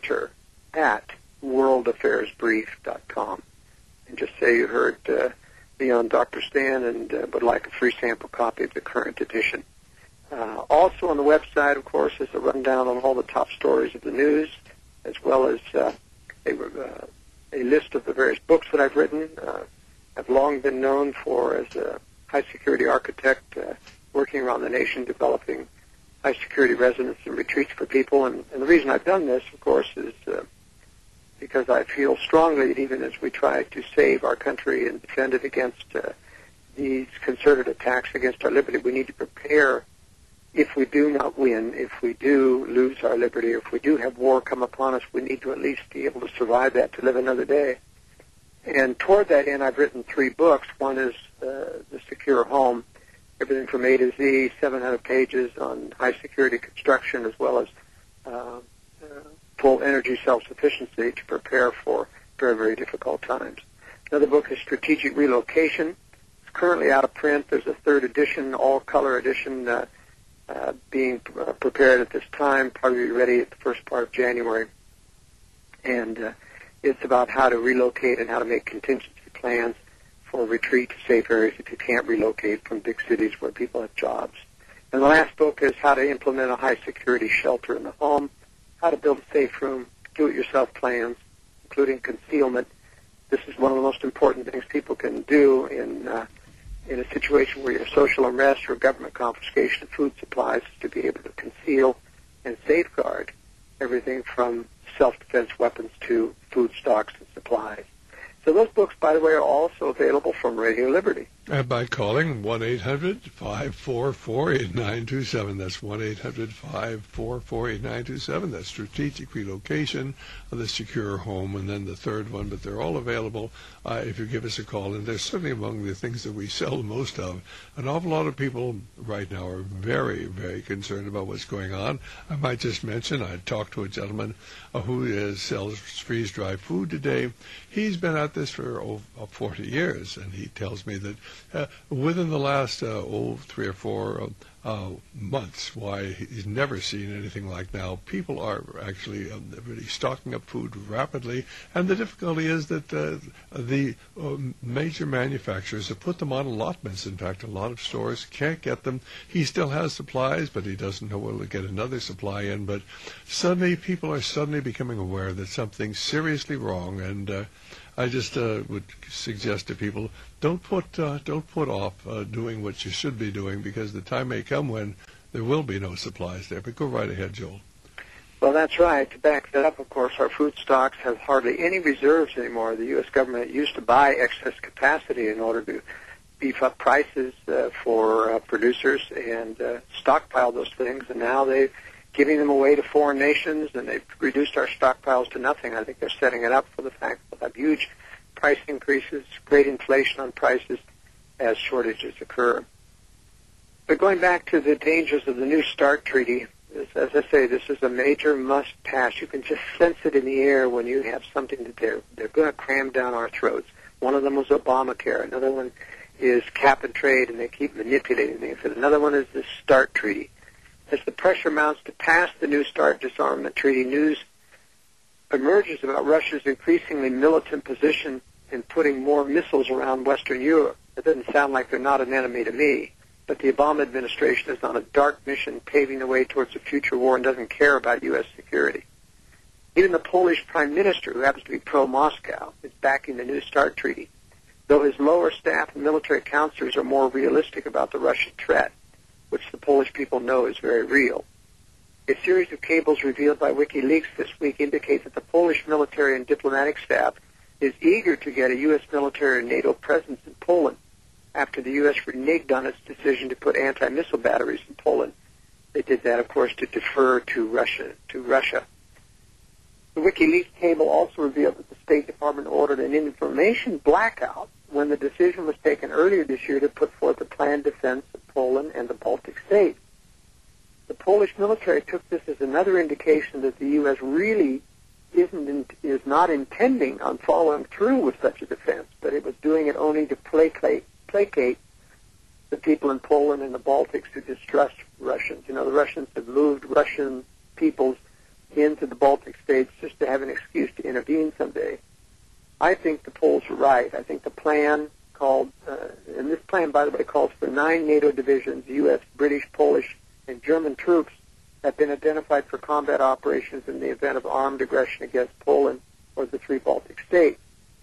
Speaker 4: editor@worldaffairsbrief.com. And just say you heard me on Dr. Stan and would like a free sample copy of the current edition. Also on the website, of course, is a rundown on all the top stories of the news, as well as a list of the various books that I've written. I've long been known for as a high-security architect working around the nation developing high-security residence and retreats for people. And the reason I've done this, of course, is because I feel strongly that even as we try to save our country and defend it against these concerted attacks against our liberty, we need to prepare if we do not win, if we do lose our liberty, if we do have war come upon us, we need to at least be able to survive that, to live another day. And toward that end, I've written 3 books. One is The Secure Home, everything from A to Z, 700 pages on high-security construction, as well as full energy self-sufficiency to prepare for very, very difficult times. Another book is Strategic Relocation. It's currently out of print. There's a 3rd edition, all-color edition, being prepared at this time, probably ready at the first part of January. And it's about how to relocate and how to make contingency plans for retreat to safe areas if you can't relocate from big cities where people have jobs. And the last book is how to implement a high-security shelter in the home, how to build a safe room, do-it-yourself plans, including concealment. This is one of the most important things people can do in a situation where you have social unrest or government confiscation of food supplies, to be able to conceal and safeguard everything from self-defense weapons to food stocks and supplies. So those books, by the way, are also available from Radio Liberty.
Speaker 3: By calling 1-800-544-8927. That's 1-800-544-8927. That's Strategic Relocation, The Secure Home, and then the 3rd one. But they're all available if you give us a call. And they're certainly among the things that we sell most of. An awful lot of people right now are very, very concerned about what's going on. I might just mention, I talked to a gentleman who sells freeze-dried food today. He's been at this for 40 years, and he tells me that within the last 3 or 4 months, why he's never seen anything like now. People are actually really stocking up food rapidly, and the difficulty is that the major manufacturers have put them on allotments. In fact, a lot of stores can't get them. He still has supplies, but he doesn't know where to get another supply in. But suddenly, people are suddenly becoming aware that something's seriously wrong, and I just would suggest to people, don't put off doing what you should be doing, because the time may come when there will be no supplies there. But go right ahead, Joel.
Speaker 4: Well, that's right. To back that up, of course, our food stocks have hardly any reserves anymore. The U.S. government used to buy excess capacity in order to beef up prices for producers and stockpile those things, and now they're giving them away to foreign nations, and they've reduced our stockpiles to nothing. I think they're setting it up for the fact that we'll have huge price increases, great inflation on prices as shortages occur. But going back to the dangers of the New START treaty, as I say, this is a major must-pass. You can just sense it in the air when you have something that they're going to cram down our throats. One of them was Obamacare. Another one is cap and trade, and they keep manipulating things. And another one is the START treaty. As the pressure mounts to pass the New START disarmament treaty, news emerges about Russia's increasingly militant position in putting more missiles around Western Europe. It doesn't sound like they're not an enemy to me, but the Obama administration is on a dark mission paving the way towards a future war and doesn't care about U.S. security. Even the Polish prime minister, who happens to be pro-Moscow, is backing the New START treaty, though his lower staff and military counselors are more realistic about the Russian threat, which the Polish people know is very real. A series of cables revealed by WikiLeaks this week indicate that the Polish military and diplomatic staff is eager to get a U.S. military and NATO presence in Poland after the U.S. reneged on its decision to put anti-missile batteries in Poland. They did that, of course, to defer to Russia. The WikiLeaks cable also revealed that the State Department ordered an information blackout when the decision was taken earlier this year to put forth a planned defense of Poland and the Baltic states. The Polish military took this as another indication that the U.S. really is not intending on following through with such a defense, but it was doing it only to placate the people in Poland and the Baltics who distrust Russians. You know, the Russians have moved Russian peoples into the Baltic states just to have an excuse to intervene someday. I think the Poles are right. I think the plan and this plan, by the way, calls for 9 NATO divisions, U.S., British, Polish, and German troops have been identified for combat operations in the event of armed aggression against Poland or the 3 Baltic states.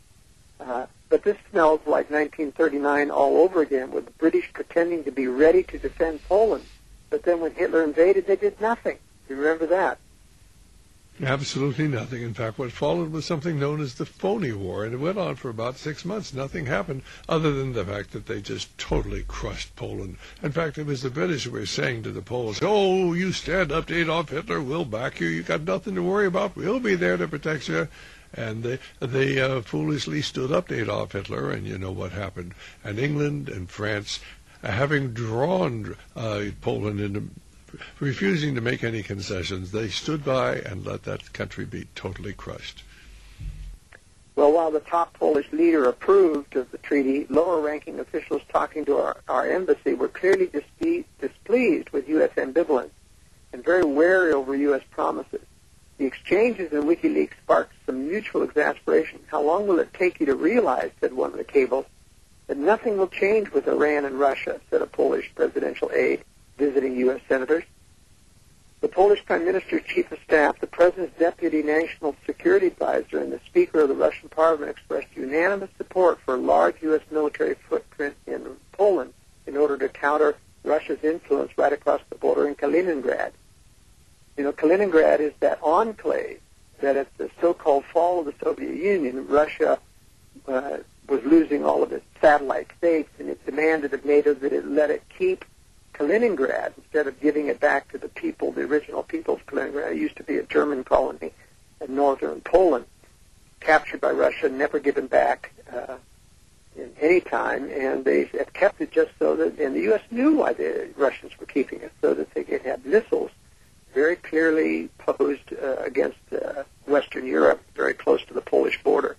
Speaker 4: But this smells like 1939 all over again, with the British pretending to be ready to defend Poland. But then when Hitler invaded, they did nothing. You remember that?
Speaker 3: Absolutely nothing. In fact, what followed was something known as the phony war, and it went on for about 6 months. Nothing happened other than the fact that they just totally crushed Poland. In fact, it was the British who were saying to the Poles, "Oh, you stand up to Adolf Hitler, we'll back you. You got nothing to worry about. We'll be there to protect you." And they foolishly stood up to Adolf Hitler, and you know what happened. And England and France, having drawn Poland into refusing to make any concessions, they stood by and let that country be totally crushed.
Speaker 4: Well, while the top Polish leader approved of the treaty, lower-ranking officials talking to our embassy were clearly displeased with U.S. ambivalence and very wary over U.S. promises. The exchanges in WikiLeaks sparked some mutual exasperation. How long will it take you to realize, said one of the cables, that nothing will change with Iran and Russia, said a Polish presidential aide visiting U.S. senators. The Polish Prime Minister's Chief of Staff, the President's Deputy National Security Advisor, and the Speaker of the Russian Parliament expressed unanimous support for a large U.S. military footprint in Poland in order to counter Russia's influence right across the border in Kaliningrad. You know, Kaliningrad is that enclave that at the so-called fall of the Soviet Union, Russia was losing all of its satellite states, and it demanded of NATO that it let it keep Kaliningrad instead of giving it back to the people, the original people of Kaliningrad. It used to be a German colony in northern Poland, captured by Russia, never given back in any time, and they have kept it just so that, and the U.S. knew why the Russians were keeping it, so that they could have missiles very clearly posed against Western Europe, very close to the Polish border.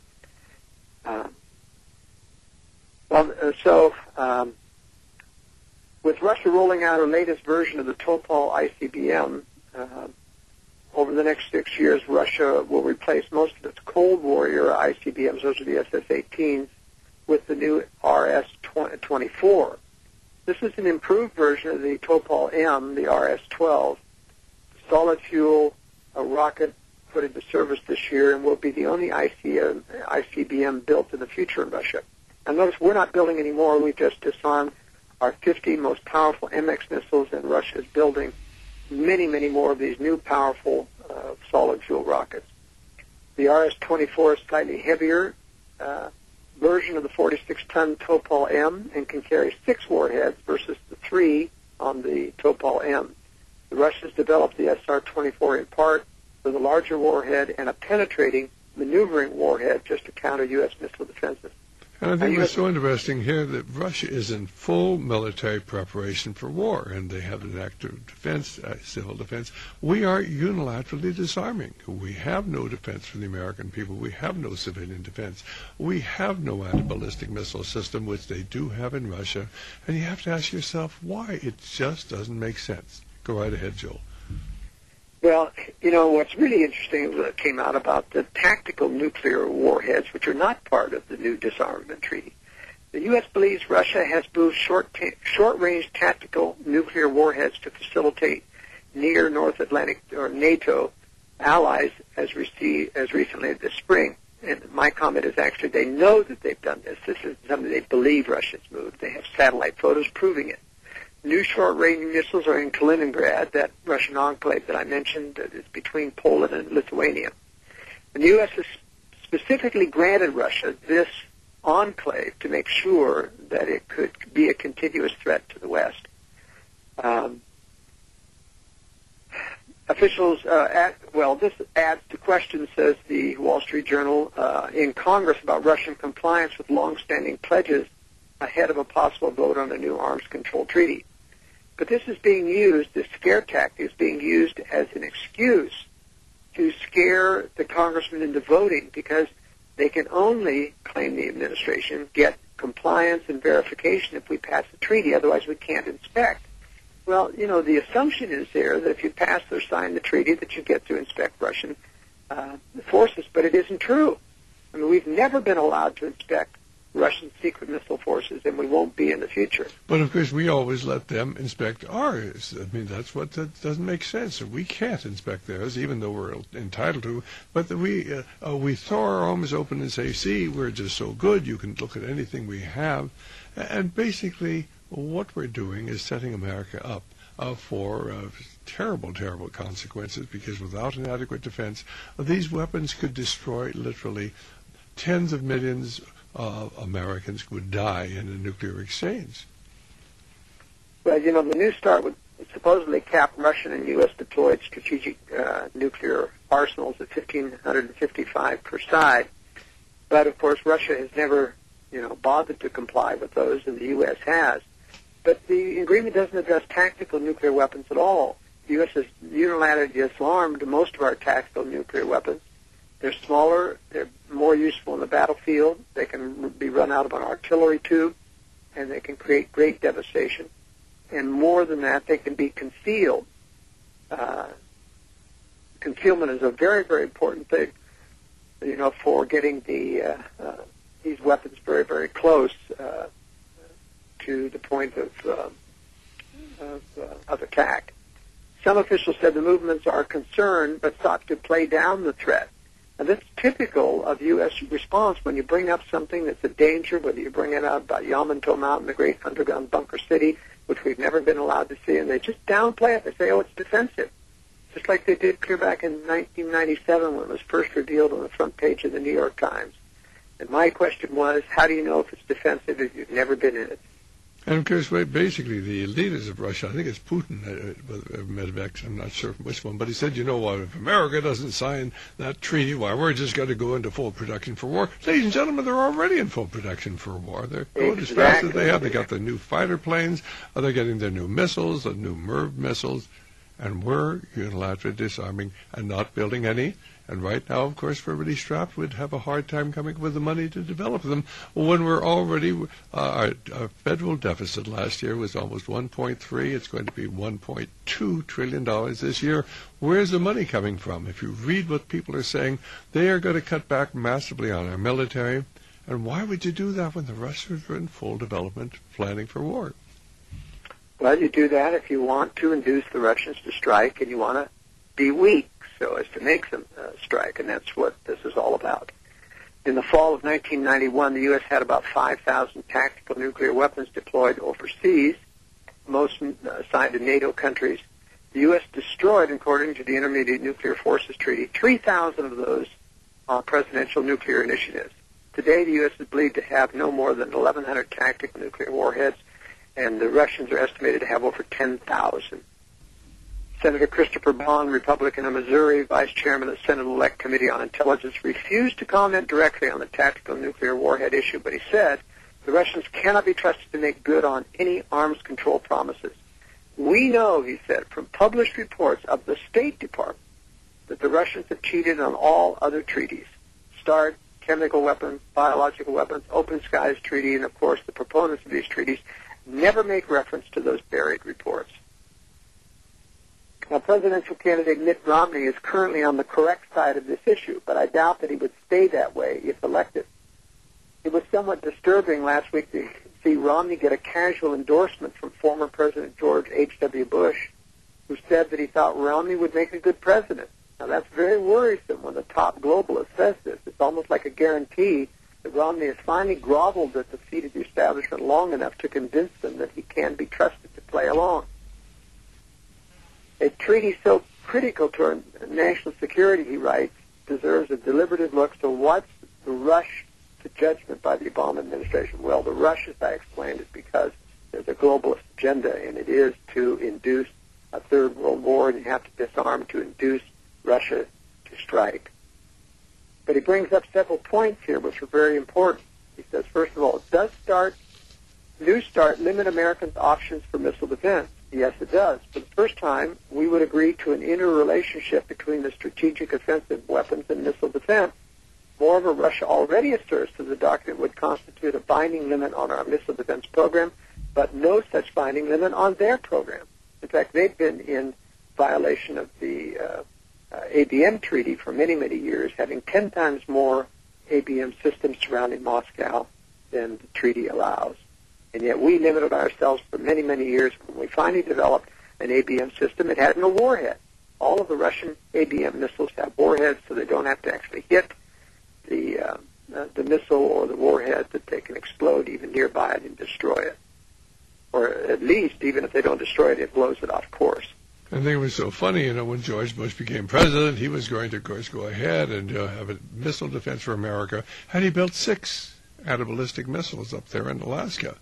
Speaker 4: With Russia rolling out her latest version of the Topol ICBM, over the next 6 years, Russia will replace most of its Cold War era ICBMs, those are the SS-18s, with the new RS-24. This is an improved version of the Topol M, the RS-12, solid fuel rocket put into service this year, and will be the only ICBM built in the future in Russia. Now notice, we're not building any more. We've just disarmed our 50 most powerful MX missiles, and Russia is building many, many more of these new powerful solid fuel rockets. The RS-24 is slightly heavier version of the 46-ton Topol M and can carry 6 warheads versus the 3 on the Topol M. The Russians developed the SR-24 in part with a larger warhead and a penetrating maneuvering warhead just to counter U.S. missile defenses.
Speaker 3: And I think what's so interesting here that Russia is in full military preparation for war, and they have an active defense, civil defense. We are unilaterally disarming. We have no defense for the American people. We have no civilian defense. We have no anti-ballistic missile system, which they do have in Russia. And you have to ask yourself why. It just doesn't make sense. Go right ahead, Joel.
Speaker 4: Well, what's really interesting is what came out about the tactical nuclear warheads, which are not part of the new disarmament treaty. The U.S. believes Russia has moved short-range tactical nuclear warheads to facilitate near North Atlantic or NATO allies as recently as this spring. And my comment is actually they know that they've done this. This is something they believe Russia's moved. They have satellite photos proving it. New short-range missiles are in Kaliningrad, that Russian enclave that I mentioned that is between Poland and Lithuania. And the U.S. has specifically granted Russia this enclave to make sure that it could be a continuous threat to the West. Officials, this adds to questions, says the Wall Street Journal, in Congress about Russian compliance with long-standing pledges ahead of a possible vote on a new arms control treaty. But this is being used, this scare tactic is being used as an excuse to scare the congressmen into voting because they can only, claim the administration, get compliance and verification if we pass the treaty, otherwise we can't inspect. Well, the assumption is there that if you pass or sign the treaty that you get to inspect Russian forces, but it isn't true. I mean, we've never been allowed to inspect Russian secret missile forces, and we won't be in the future.
Speaker 3: But, of course, we always let them inspect ours. I mean, that doesn't make sense. We can't inspect theirs, even though we're entitled to. But we throw our arms open and say, see, we're just so good, you can look at anything we have. And basically, what we're doing is setting America up for terrible, terrible consequences, because without an adequate defense, these weapons could destroy literally tens of millions Americans would die in a nuclear exchange.
Speaker 4: Well, the New START would supposedly cap Russian and U.S. deployed strategic nuclear arsenals at 1,555 per side. But, of course, Russia has never, bothered to comply with those, and the U.S. has. But the agreement doesn't address tactical nuclear weapons at all. The U.S. has unilaterally disarmed most of our tactical nuclear weapons. They're smaller, they're more useful in the battlefield, they can be run out of an artillery tube, and they can create great devastation. And more than that, they can be concealed. Concealment is a very, very important thing, for getting these weapons very, very close to the point of attack. Some officials said the movements are concerned but sought to play down the threat. And that's typical of U.S. response when you bring up something that's a danger, whether you bring it up about Yamato Mountain, the great underground bunker city, which we've never been allowed to see, and they just downplay it. They say, it's defensive. Just like they did clear back in 1997 when it was first revealed on the front page of the New York Times. And my question was, how do you know if it's defensive if you've never been in it?
Speaker 3: And, of course, basically the leaders of Russia, I think it's Putin, Medvedev, I'm not sure which one, but he said, if America doesn't sign that treaty, why, we're just going to go into full production for war. Ladies and gentlemen, they're already in full production for war. They're going as fast as they have. They got their new fighter planes, they're getting their new missiles, the new MIRV missiles, and we're unilaterally disarming and not building any. And right now, of course, we're really strapped. We'd have a hard time coming up with the money to develop them when we're already, our federal deficit last year was almost 1.3. It's going to be $1.2 trillion this year. Where's the money coming from? If you read what people are saying, they are going to cut back massively on our military. And why would you do that when the Russians are in full development planning for war?
Speaker 4: Well, you do that if you want to induce the Russians to strike and you want to be weak so as to make them strike, and that's what this is all about. In the fall of 1991, the U.S. had about 5,000 tactical nuclear weapons deployed overseas, most assigned to NATO countries. The U.S. destroyed, according to the Intermediate Nuclear Forces Treaty, 3,000 of those presidential nuclear initiatives. Today, the U.S. is believed to have no more than 1,100 tactical nuclear warheads, and the Russians are estimated to have over 10,000. Senator Christopher Bond, Republican of Missouri, Vice Chairman of the Senate-elect Committee on Intelligence, refused to comment directly on the tactical nuclear warhead issue, but he said the Russians cannot be trusted to make good on any arms control promises. We know, he said, from published reports of the State Department that the Russians have cheated on all other treaties, START, chemical weapons, biological weapons, Open Skies Treaty, and, of course, the proponents of these treaties never make reference to those buried reports. Now, presidential candidate Mitt Romney is currently on the correct side of this issue, but I doubt that he would stay that way if elected. It was somewhat disturbing last week to see Romney get a casual endorsement from former President George H.W. Bush, who said that he thought Romney would make a good president. Now, that's very worrisome when the top globalist says this. It's almost like a guarantee that Romney has finally groveled at the feet of the establishment long enough to convince them that he can be trusted to play along. A treaty so critical to our national security, he writes, deserves a deliberative look. So what's the rush to judgment by the Obama administration? Well, the rush, as I explained, is because there's a globalist agenda, and it is to induce a third world war, and you have to disarm to induce Russia to strike. But he brings up several points here which are very important. He says, first of all, does New START limit Americans' options for missile defense? Yes, it does. For the first time, we would agree to an interrelationship between the strategic offensive weapons and missile defense. Moreover, Russia already asserts that the document would constitute a binding limit on our missile defense program, but no such binding limit on their program. In fact, they've been in violation of the ABM treaty for many, many years, having 10 times more ABM systems surrounding Moscow than the treaty allows. And yet we limited ourselves for many, many years. When we finally developed an ABM system, it had no warhead. All of the Russian ABM missiles have warheads, so they don't have to actually hit the missile or the warhead, that they can explode even nearby it and destroy it. Or at least, even if they don't destroy it, it blows it off course.
Speaker 3: I think it was so funny, when George Bush became president, he was going to, of course, go ahead and have a missile defense for America. And he built 6 anti-ballistic missiles up there in Alaska.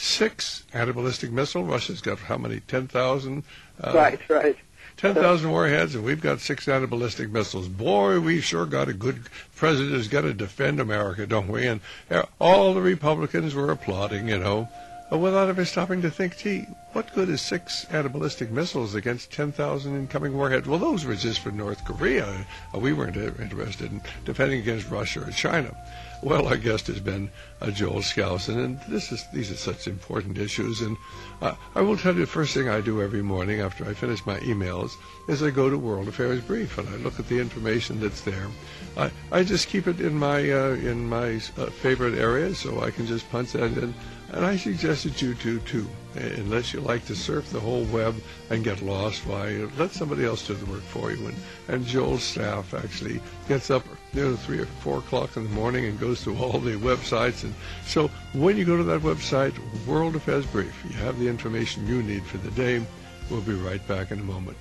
Speaker 3: 6 anti-ballistic missiles. Russia's got how many? 10,000?
Speaker 4: Right.
Speaker 3: 10,000 warheads, and we've got 6 anti-ballistic missiles. Boy, we've sure got a good president who's got to defend America, don't we? And all the Republicans were applauding, without ever stopping to think, gee, what good is 6 anti-ballistic missiles against 10,000 incoming warheads? Well, those were just for North Korea. We weren't interested in defending against Russia or China. Well, our guest has been Joel Skousen, and these are such important issues. And I will tell you, the first thing I do every morning after I finish my emails is I go to World Affairs Brief, and I look at the information that's there. I just keep it in my favorite areas, so I can just punch that in. And I suggest that you do, too. Unless you like to surf the whole web and get lost, why, let somebody else do the work for you. And Joel's staff actually gets up 3 or 4 o'clock in the morning and goes through all the websites. And so when you go to that website, World Affairs Brief, you have the information you need for the day. We'll be right back in a moment.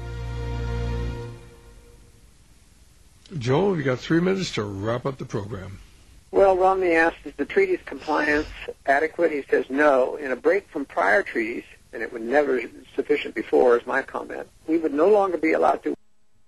Speaker 3: Joel, we've got 3 minutes to wrap up the program.
Speaker 4: Well, Romney asked, is the treaty's compliance adequate? He says no. In a break from prior treaties, and it was never sufficient before, is my comment, we would no longer be allowed to.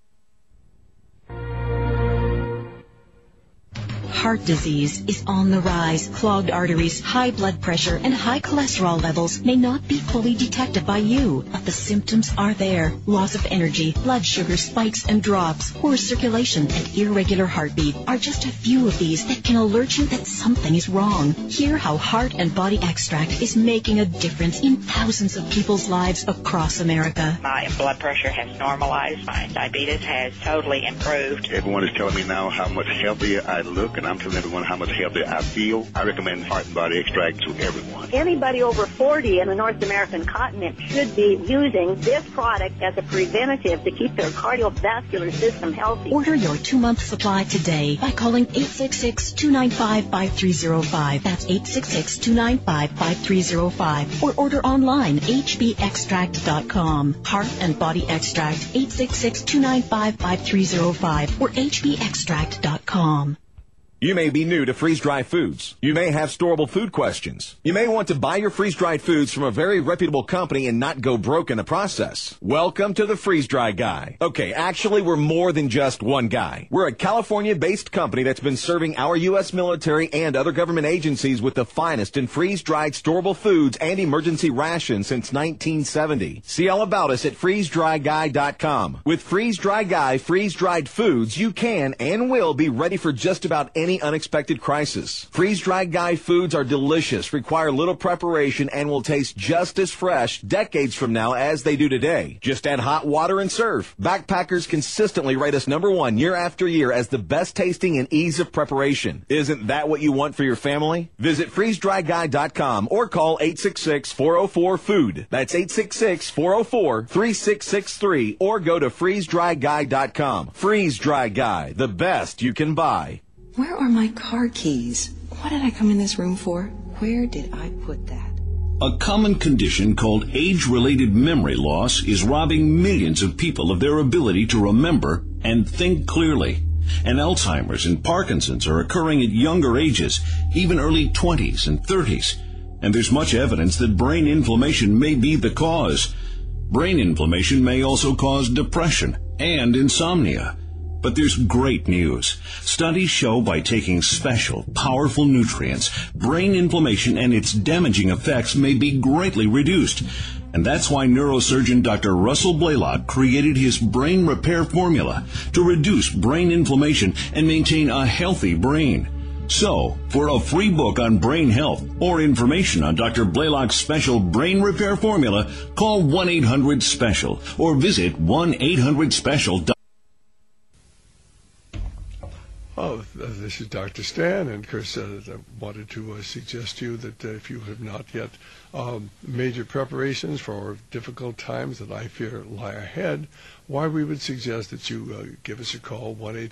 Speaker 8: Heart disease is on the rise. Clogged arteries, high blood pressure, and high cholesterol levels may not be fully detected by you, but the symptoms are there. Loss of energy, blood sugar spikes and drops, poor circulation, and irregular heartbeat are just a few of these that can alert you that something is wrong. Hear how Heart and Body Extract is making a difference in thousands of people's lives across America.
Speaker 9: My blood pressure has normalized. My diabetes has totally improved.
Speaker 10: Everyone is telling me now how much healthier I look, and I'm telling everyone how much healthier I feel. I recommend Heart and Body Extract to everyone.
Speaker 11: Anybody over 40 in the North American continent should be using this product as a preventative to keep their cardiovascular system healthy.
Speaker 8: Order your 2-month supply today by calling 866-295-5305. That's 866-295-5305. Or order online, hbextract.com. Heart and Body Extract, 866-295-5305 or hbextract.com.
Speaker 12: You may be new to freeze-dried foods. You may have storable food questions. You may want to buy your freeze-dried foods from a very reputable company and not go broke in the process. Welcome to the Freeze-Dry Guy. Okay, actually, we're more than just one guy. We're a California-based company that's been serving our U.S. military and other government agencies with the finest in freeze-dried storable foods and emergency rations since 1970. See all about us at freezedryguy.com. With Freeze-Dry Guy freeze-dried foods, you can and will be ready for just about any any unexpected crisis. Freeze-dried Guy foods are delicious, require little preparation, and will taste just as fresh decades from now as they do today. Just add hot water and serve. Backpackers consistently rate us #1 year after year as the best tasting and ease of preparation. Isn't that what you want for your family? Visit freezedryguy.com or call 866-404-FOOD. That's 866-404-3663 or go to freezedryguy.com. Freeze Dry Guy, the best you can buy.
Speaker 13: Where are my car keys? What did I come in this room for? Where did I put that?
Speaker 14: A common condition called age-related memory loss is robbing millions of people of their ability to remember and think clearly. And Alzheimer's and Parkinson's are occurring at younger ages, even early 20s and 30s. And there's much evidence that brain inflammation may be the cause. Brain inflammation may also cause depression and insomnia. But there's great news. Studies show by taking special, powerful nutrients, brain inflammation and its damaging effects may be greatly reduced. And that's why neurosurgeon Dr. Russell Blaylock created his brain repair formula to reduce brain inflammation and maintain a healthy brain. So, for a free book on brain health or information on Dr. Blaylock's special brain repair formula, call 1-800-SPECIAL or visit 1-800-SPECIAL.com.
Speaker 3: Oh, this is Dr. Stan, and of course I wanted to suggest to you that if you have not yet made your preparations for difficult times that I fear lie ahead, why we would suggest that you give us a call,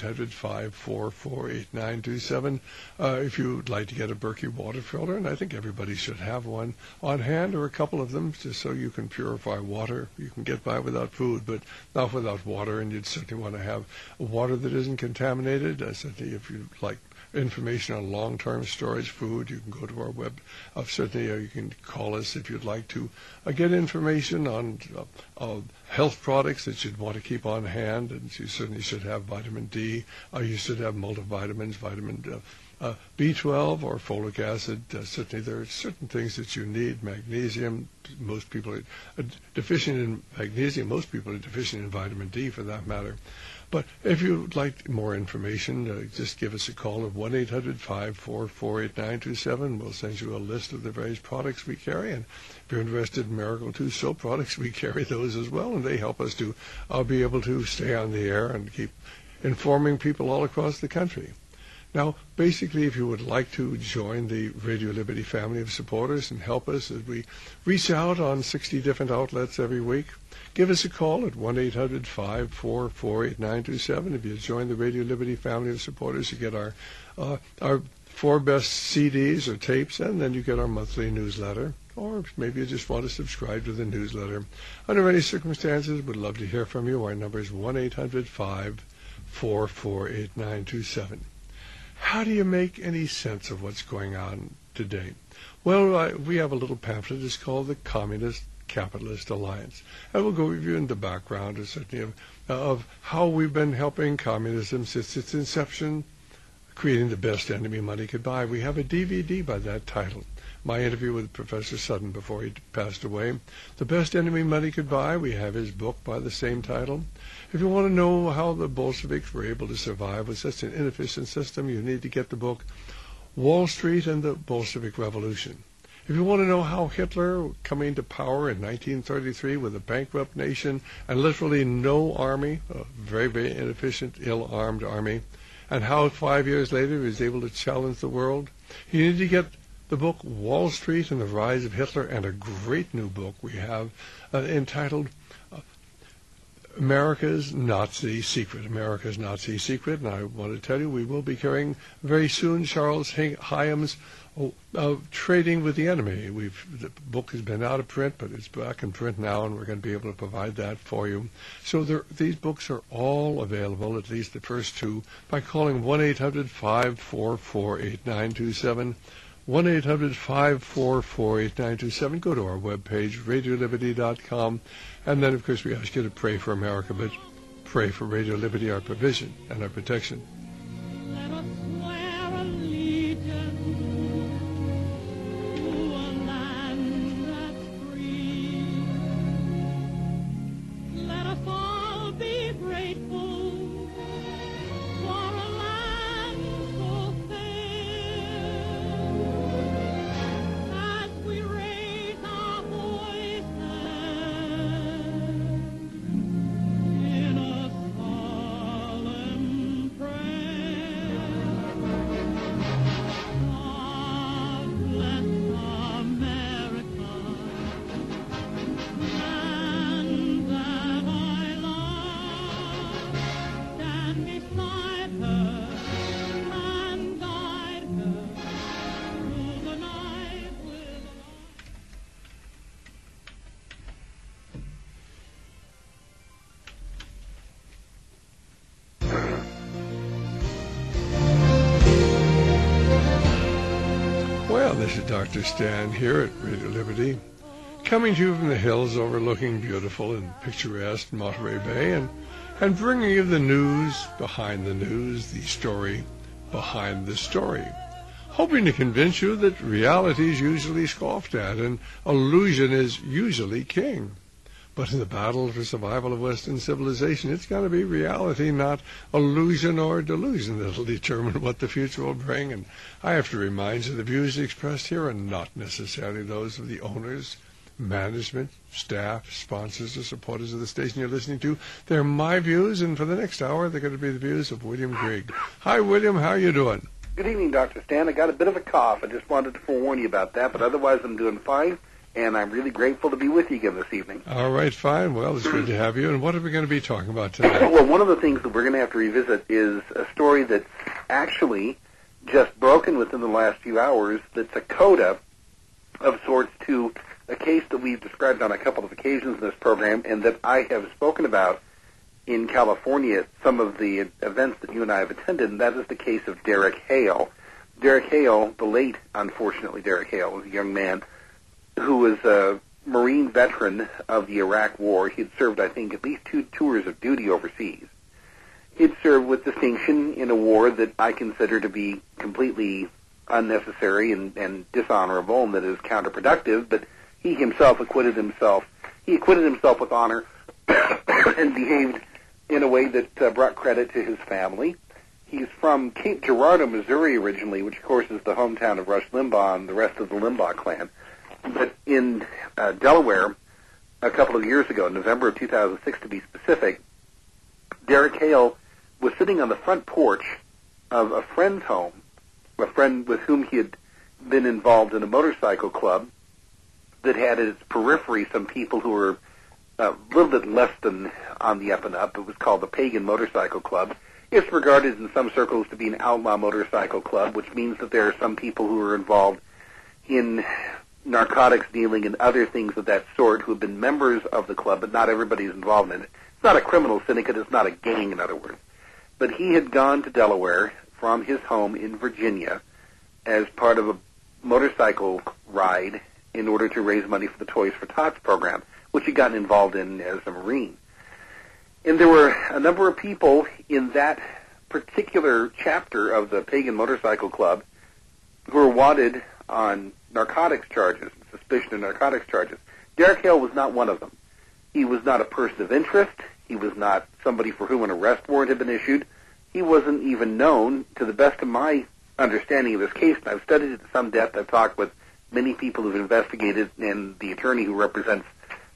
Speaker 3: 1-800-544-8927, if you'd like to get a Berkey water filter, and I think everybody should have one on hand, or a couple of them, just so you can purify water. You can get by without food, but not without water, and you'd certainly want to have water that isn't contaminated. Certainly if you'd like information on long-term storage food, you can go to our web. Certainly you can call us if you'd like to get information on health products that you'd want to keep on hand, and you certainly should have vitamin D. You should have multivitamins, vitamin B12 or folic acid. Certainly there are certain things that you need. Magnesium, most people are deficient in magnesium. Most people are deficient in vitamin D, for that matter. But if you'd like more information, just give us a call at 1-800-544-8927. We'll send you a list of the various products we carry. And if you're interested in Miracle 2 soap products, we carry those as well. And they help us to be able to stay on the air and keep informing people all across the country. Now, basically, if you would like to join the Radio Liberty family of supporters and help us as we reach out on 60 different outlets every week, give us a call at 1-800-544-8927. If you join the Radio Liberty family of supporters, you get our 4 best CDs or tapes, and then you get our monthly newsletter. Or maybe you just want to subscribe to the newsletter. Under any circumstances, we'd love to hear from you. Our number is 1-800-544-8927. How do you make any sense of what's going on today? Well, we have a little pamphlet. It's called the Communist Capitalist Alliance. And we'll go review in the background certainly of how we've been helping communism since its inception, creating the best enemy money could buy. We have a DVD by that title. My interview with Professor Sutton before he passed away. The Best Enemy Money Could Buy. We have his book by the same title. If you want to know how the Bolsheviks were able to survive with such an inefficient system, you need to get the book Wall Street and the Bolshevik Revolution. If you want to know how Hitler coming to power in 1933 with a bankrupt nation and literally no army, a very, very inefficient, ill-armed army, and how 5 years later he was able to challenge the world, you need to get the book Wall Street and the Rise of Hitler, and a great new book we have entitled America's Nazi Secret. America's Nazi Secret. And I want to tell you, we will be carrying very soon Charles Hyam's Trading with the Enemy. The book has been out of print, but it's back in print now, and we're going to be able to provide that for you. So these books are all available, at least the first 2, by calling 1-800-544-8927. 1-800-544-8927. Go to our webpage, radioliberty.com. And then, of course, we ask you to pray for America, but pray for Radio Liberty, our provision and our protection.
Speaker 7: Let us swear allegiance to a land that's free. Let us all be grateful for a land so
Speaker 3: This is Dr. Stan here at Radio Liberty, coming to you from the hills overlooking beautiful and picturesque Monterey Bay, and bringing you the news behind the news, the story behind the story, hoping to convince you that reality is usually scoffed at and illusion is usually king. But in the battle for survival of Western civilization, it's going to be reality, not illusion or delusion, that'll determine what the future will bring. And I have to remind you, the views expressed here are not necessarily those of the owners, management, staff, sponsors, or supporters of the station you're listening to. They're my views, and for the next hour, they're going to be the views of William Grigg. Hi, William. How are you doing?
Speaker 15: Good evening, Dr. Stan. I got a bit of a cough. I just wanted to forewarn you about that, but otherwise I'm doing fine. And I'm really grateful to be with you again this evening.
Speaker 3: All right, fine. Well, it's good to have you. And what are we going to be talking about tonight?
Speaker 15: Well, one of the things that we're going to have to revisit is a story that's actually just broken within the last few hours. That's a coda of sorts to a case that we've described on a couple of occasions in this program and that I have spoken about in California at some of the events that you and I have attended, and that is the case of Derek Hale. Derek Hale, the late, unfortunately, Derek Hale, was a young man who was a Marine veteran of the Iraq War. He had served, I think, at least 2 tours of duty overseas. He'd served with distinction in a war that I consider to be completely unnecessary and dishonorable, and that is counterproductive, but he himself acquitted himself. He acquitted himself with honor and behaved in a way that brought credit to his family. He's from Cape Girardeau, Missouri originally, which, of course, is the hometown of Rush Limbaugh and the rest of the Limbaugh clan. But in Delaware, a couple of years ago, November of 2006 to be specific, Derek Hale was sitting on the front porch of a friend's home, a friend with whom he had been involved in a motorcycle club that had at its periphery some people who were a little bit less than on the up and up. It was called the Pagan Motorcycle Club. It's regarded in some circles to be an outlaw motorcycle club, which means that there are some people who are involved in narcotics dealing and other things of that sort who have been members of the club, but not everybody is involved in it. It's not a criminal syndicate. It's not a gang, in other words. But he had gone to Delaware from his home in Virginia as part of a motorcycle ride in order to raise money for the Toys for Tots program, which he'd gotten involved in as a Marine. And there were a number of people in that particular chapter of the Pagan Motorcycle Club who were wanted on narcotics charges, suspicion of narcotics charges. Derek Hale was not one of them. He was not a person of interest. He was not somebody for whom an arrest warrant had been issued. He wasn't even known, to the best of my understanding of this case, and I've studied it to some depth. I've talked with many people who've investigated and the attorney who represents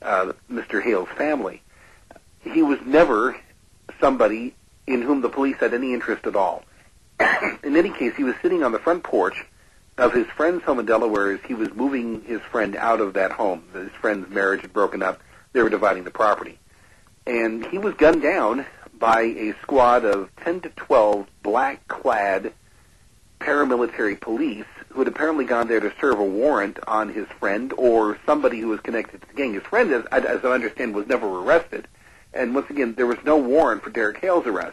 Speaker 15: Mr. Hale's family. He was never somebody in whom the police had any interest at all. In any case, he was sitting on the front porch of his friend's home in Delaware as he was moving his friend out of that home. His friend's marriage had broken up. They were dividing the property. And he was gunned down by a squad of 10 to 12 black-clad paramilitary police who had apparently gone there to serve a warrant on his friend or somebody who was connected to the gang. His friend, as I understand, was never arrested. And once again, there was no warrant for Derek Hale's arrest.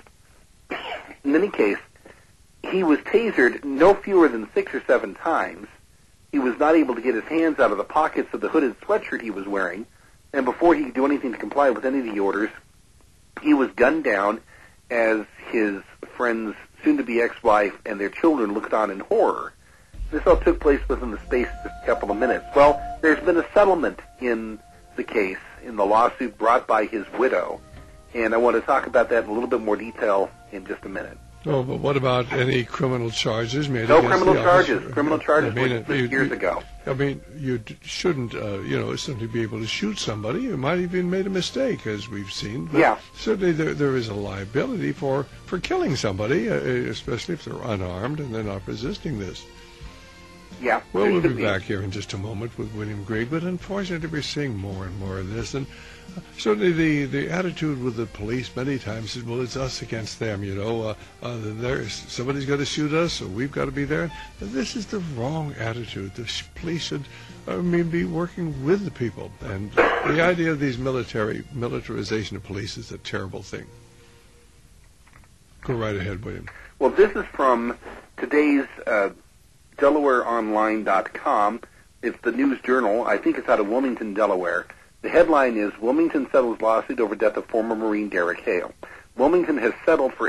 Speaker 15: In any case, he was tasered no fewer than 6 or 7 times. He was not able to get his hands out of the pockets of the hooded sweatshirt he was wearing, and before he could do anything to comply with any of the orders, he was gunned down as his friend's soon-to-be ex-wife and their children looked on in horror. This all took place within the space of just a couple of minutes. Well, there's been a settlement in the case, in the lawsuit brought by his widow, and I want to talk about that in a little bit more detail in just a minute.
Speaker 3: Oh, but what about any criminal charges made
Speaker 15: No
Speaker 3: against
Speaker 15: criminal
Speaker 3: the
Speaker 15: charges.
Speaker 3: officer?
Speaker 15: Criminal charges
Speaker 3: I mean,
Speaker 15: were years ago.
Speaker 3: I mean, you shouldn't, simply be able to shoot somebody. You might have even made a mistake, as we've seen. But
Speaker 15: yeah.
Speaker 3: Certainly there is a liability for killing somebody, especially if they're unarmed and they're not resisting this.
Speaker 15: Yeah.
Speaker 3: Well, we'll be back here in just a moment with William Grigg, but unfortunately we're seeing more and more of this. And certainly the attitude with the police many times is, well, it's us against them, somebody's got to shoot us, so we've got to be there. And this is the wrong attitude. The police should be working with the people. And the idea of these militarization of police is a terrible thing. Go right ahead, William.
Speaker 15: Well, this is from today's DelawareOnline.com. It's the News Journal. I think it's out of Wilmington, Delaware. The headline is, Wilmington settles lawsuit over death of former Marine Derek Hale. Wilmington has settled for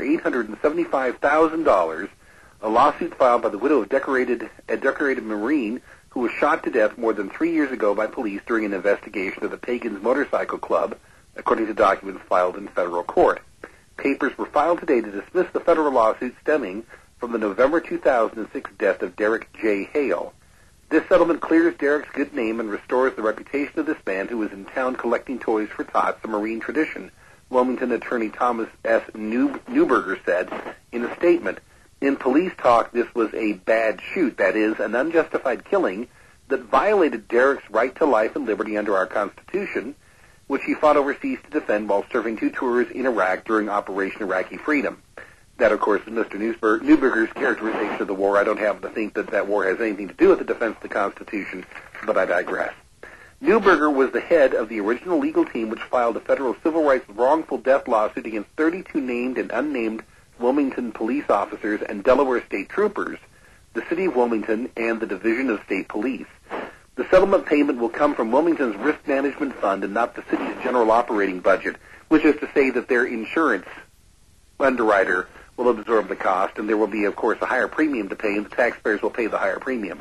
Speaker 15: $875,000 a lawsuit filed by the widow of a decorated Marine who was shot to death more than 3 years ago by police during an investigation of the Pagans Motorcycle Club, according to documents filed in federal court. Papers were filed today to dismiss the federal lawsuit stemming from the November 2006 death of Derek J. Hale. This settlement clears Derek's good name and restores the reputation of this man who was in town collecting toys for tots, a Marine tradition, Wilmington attorney Thomas S. Newberger said in a statement. In police talk, this was a bad shoot, that is, an unjustified killing that violated Derek's right to life and liberty under our Constitution, which he fought overseas to defend while serving 2 tours in Iraq during Operation Iraqi Freedom. That, of course, is Mr. Newberger's characterization of the war. I don't happen to think that war has anything to do with the defense of the Constitution, but I digress. Newberger was the head of the original legal team which filed a federal civil rights wrongful death lawsuit against 32 named and unnamed Wilmington police officers and Delaware state troopers, the City of Wilmington, and the Division of State Police. The settlement payment will come from Wilmington's Risk Management Fund and not the city's general operating budget, which is to say that their insurance underwriter will absorb the cost, and there will be, of course, a higher premium to pay, and the taxpayers will pay the higher premium.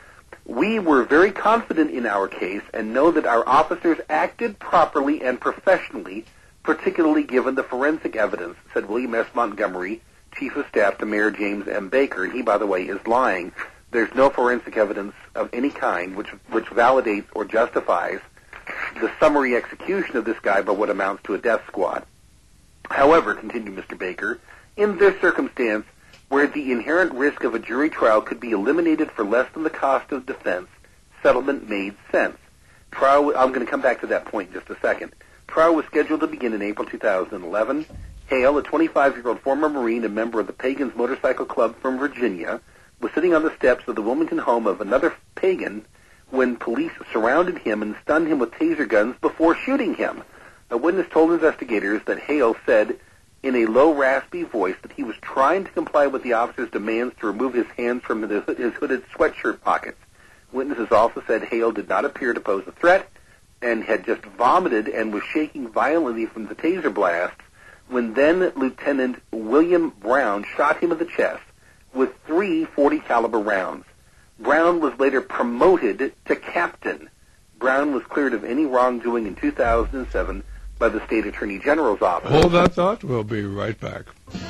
Speaker 15: We were very confident in our case and know that our officers acted properly and professionally, particularly given the forensic evidence, said William S. Montgomery, Chief of Staff to Mayor James M. Baker. And he, by the way, is lying. There's no forensic evidence of any kind which validates or justifies the summary execution of this guy by what amounts to a death squad. However, continued Mr. Baker, in this circumstance, where the inherent risk of a jury trial could be eliminated for less than the cost of defense, settlement made sense. I'm going to come back to that point in just a second. Trial was scheduled to begin in April 2011. Hale, a 25-year-old former Marine and member of the Pagans Motorcycle Club from Virginia, was sitting on the steps of the Wilmington home of another pagan when police surrounded him and stunned him with taser guns before shooting him. A witness told investigators that Hale said in a low, raspy voice that he was trying to comply with the officer's demands to remove his hands from his hooded sweatshirt pockets. Witnesses also said Hale did not appear to pose a threat and had just vomited and was shaking violently from the taser blasts when then Lieutenant William Brown shot him in the chest with 3 .40-caliber rounds. Brown was later promoted to captain. Brown was cleared of any wrongdoing in 2007 by the State Attorney General's office.
Speaker 3: Hold that thought. We'll be right back.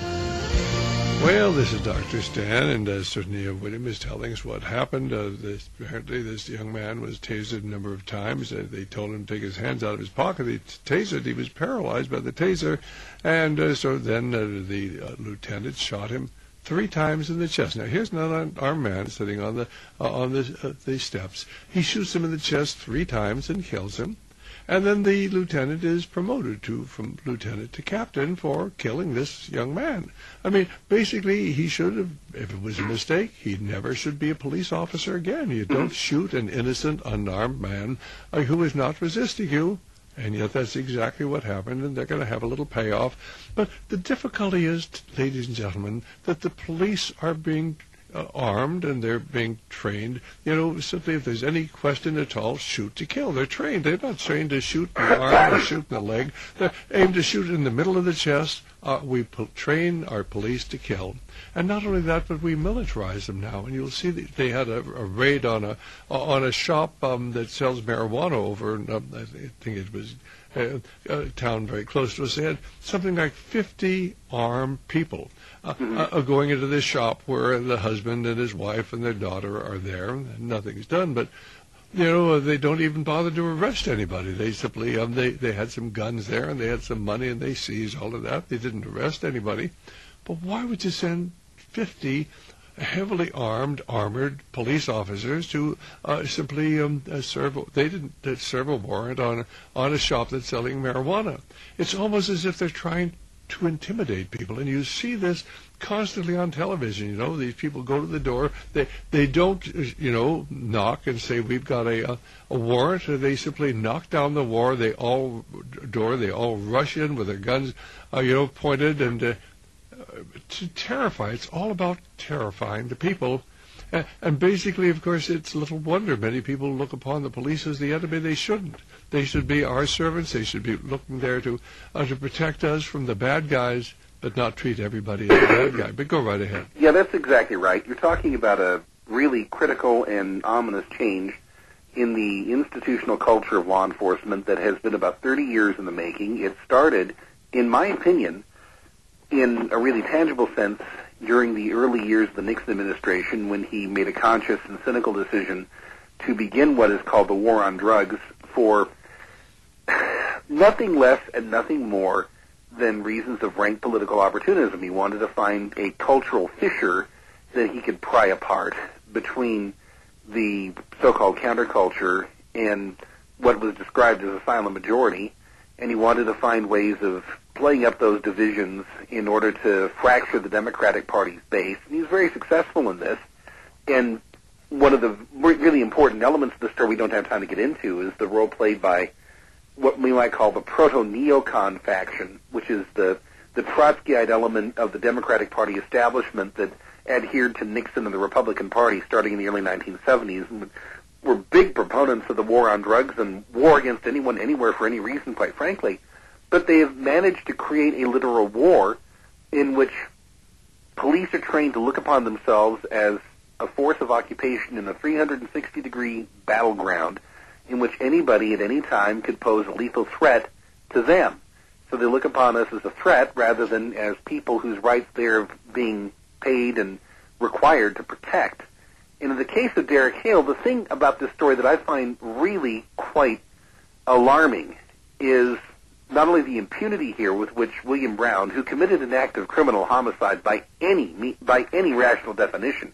Speaker 3: Well, this is Dr. Stan, and certainly William is telling us what happened. Apparently, this young man was tasered a number of times. They told him to take his hands out of his pocket. They tasered. He was paralyzed by the taser, and so then the lieutenant shot him 3 times in the chest. Now, here's an unarmed man sitting on the steps. He shoots him in the chest 3 times and kills him. And then the lieutenant is promoted from lieutenant to captain for killing this young man. I mean, basically, he should have, if it was a mistake, he never should be a police officer again. You don't shoot an innocent, unarmed man who is not resisting you. And yet that's exactly what happened, and they're going to have a little payoff. But the difficulty is, ladies and gentlemen, that the police are being armed and they're being trained. You know, simply if there's any question at all, shoot to kill. They're trained. They're not trained to shoot in the arm or shoot in the leg. They're aimed to shoot in the middle of the chest. We train our police to kill. And not only that, but we militarize them now. And you'll see that they had a raid on a shop that sells marijuana over, I think it was a town very close to us. They had something like 50 armed people going into this shop where the husband and his wife and their daughter are there, and nothing's done. But you know, they don't even bother to arrest anybody. They simply they had some guns there and they had some money and they seized all of that. They didn't arrest anybody. But why would you send 50 heavily armored police officers to simply serve? They didn't serve a warrant on a shop that's selling marijuana. It's almost as if they're trying to intimidate people, and you see this constantly on television. You know, these people go to the door. They don't, knock and say we've got a warrant. They simply knock down the door. They all rush in with their guns, pointed and to terrify. It's all about terrifying the people. And basically, of course, it's little wonder many people look upon the police as the enemy. They shouldn't. They should be our servants. They should be looking there to protect us from the bad guys, but not treat everybody as a bad guy. But go right ahead.
Speaker 15: Yeah, that's exactly right. You're talking about a really critical and ominous change in the institutional culture of law enforcement that has been about 30 years in the making. It started, in my opinion, in a really tangible sense during the early years of the Nixon administration, when he made a conscious and cynical decision to begin what is called the war on drugs for nothing less and nothing more than reasons of rank political opportunism. He wanted to find a cultural fissure that he could pry apart between the so-called counterculture and what was described as a silent majority, and he wanted to find ways of playing up those divisions in order to fracture the Democratic Party's base. And he was very successful in this. And one of the really important elements of the story we don't have time to get into is the role played by what we might call the proto-neocon faction, which is the Trotskyite element of the Democratic Party establishment that adhered to Nixon and the Republican Party starting in the early 1970s, and were big proponents of the war on drugs and war against anyone, anywhere, for any reason, quite frankly. But they have managed to create a literal war in which police are trained to look upon themselves as a force of occupation in a 360-degree battleground in which anybody at any time could pose a lethal threat to them. So they look upon us as a threat rather than as people whose rights they're being paid and required to protect. And in the case of Derek Hale, the thing about this story that I find really quite alarming is not only the impunity here with which William Brown, who committed an act of criminal homicide by any rational definition,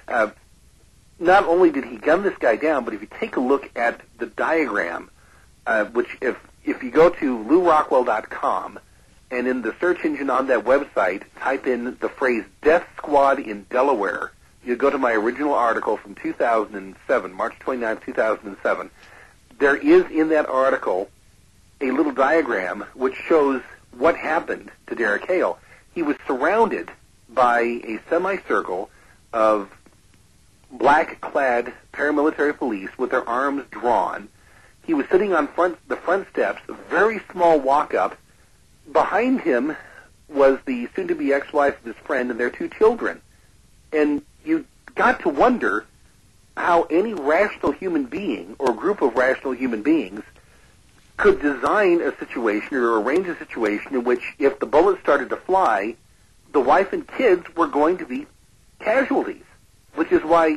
Speaker 15: not only did he gun this guy down, but if you take a look at the diagram, which if you go to LouRockwell.com, and in the search engine on that website, type in the phrase "Death Squad in Delaware," you go to my original article from 2007, March 29, 2007. There is in that article a little diagram which shows what happened to Derek Hale. He was surrounded by a semicircle of black-clad paramilitary police with their arms drawn. He was sitting on the front steps, a very small walk-up. Behind him was the soon-to-be ex-wife of his friend and their two children. And you got to wonder how any rational human being or group of rational human beings could design a situation or arrange a situation in which, if the bullets started to fly, the wife and kids were going to be casualties, which is why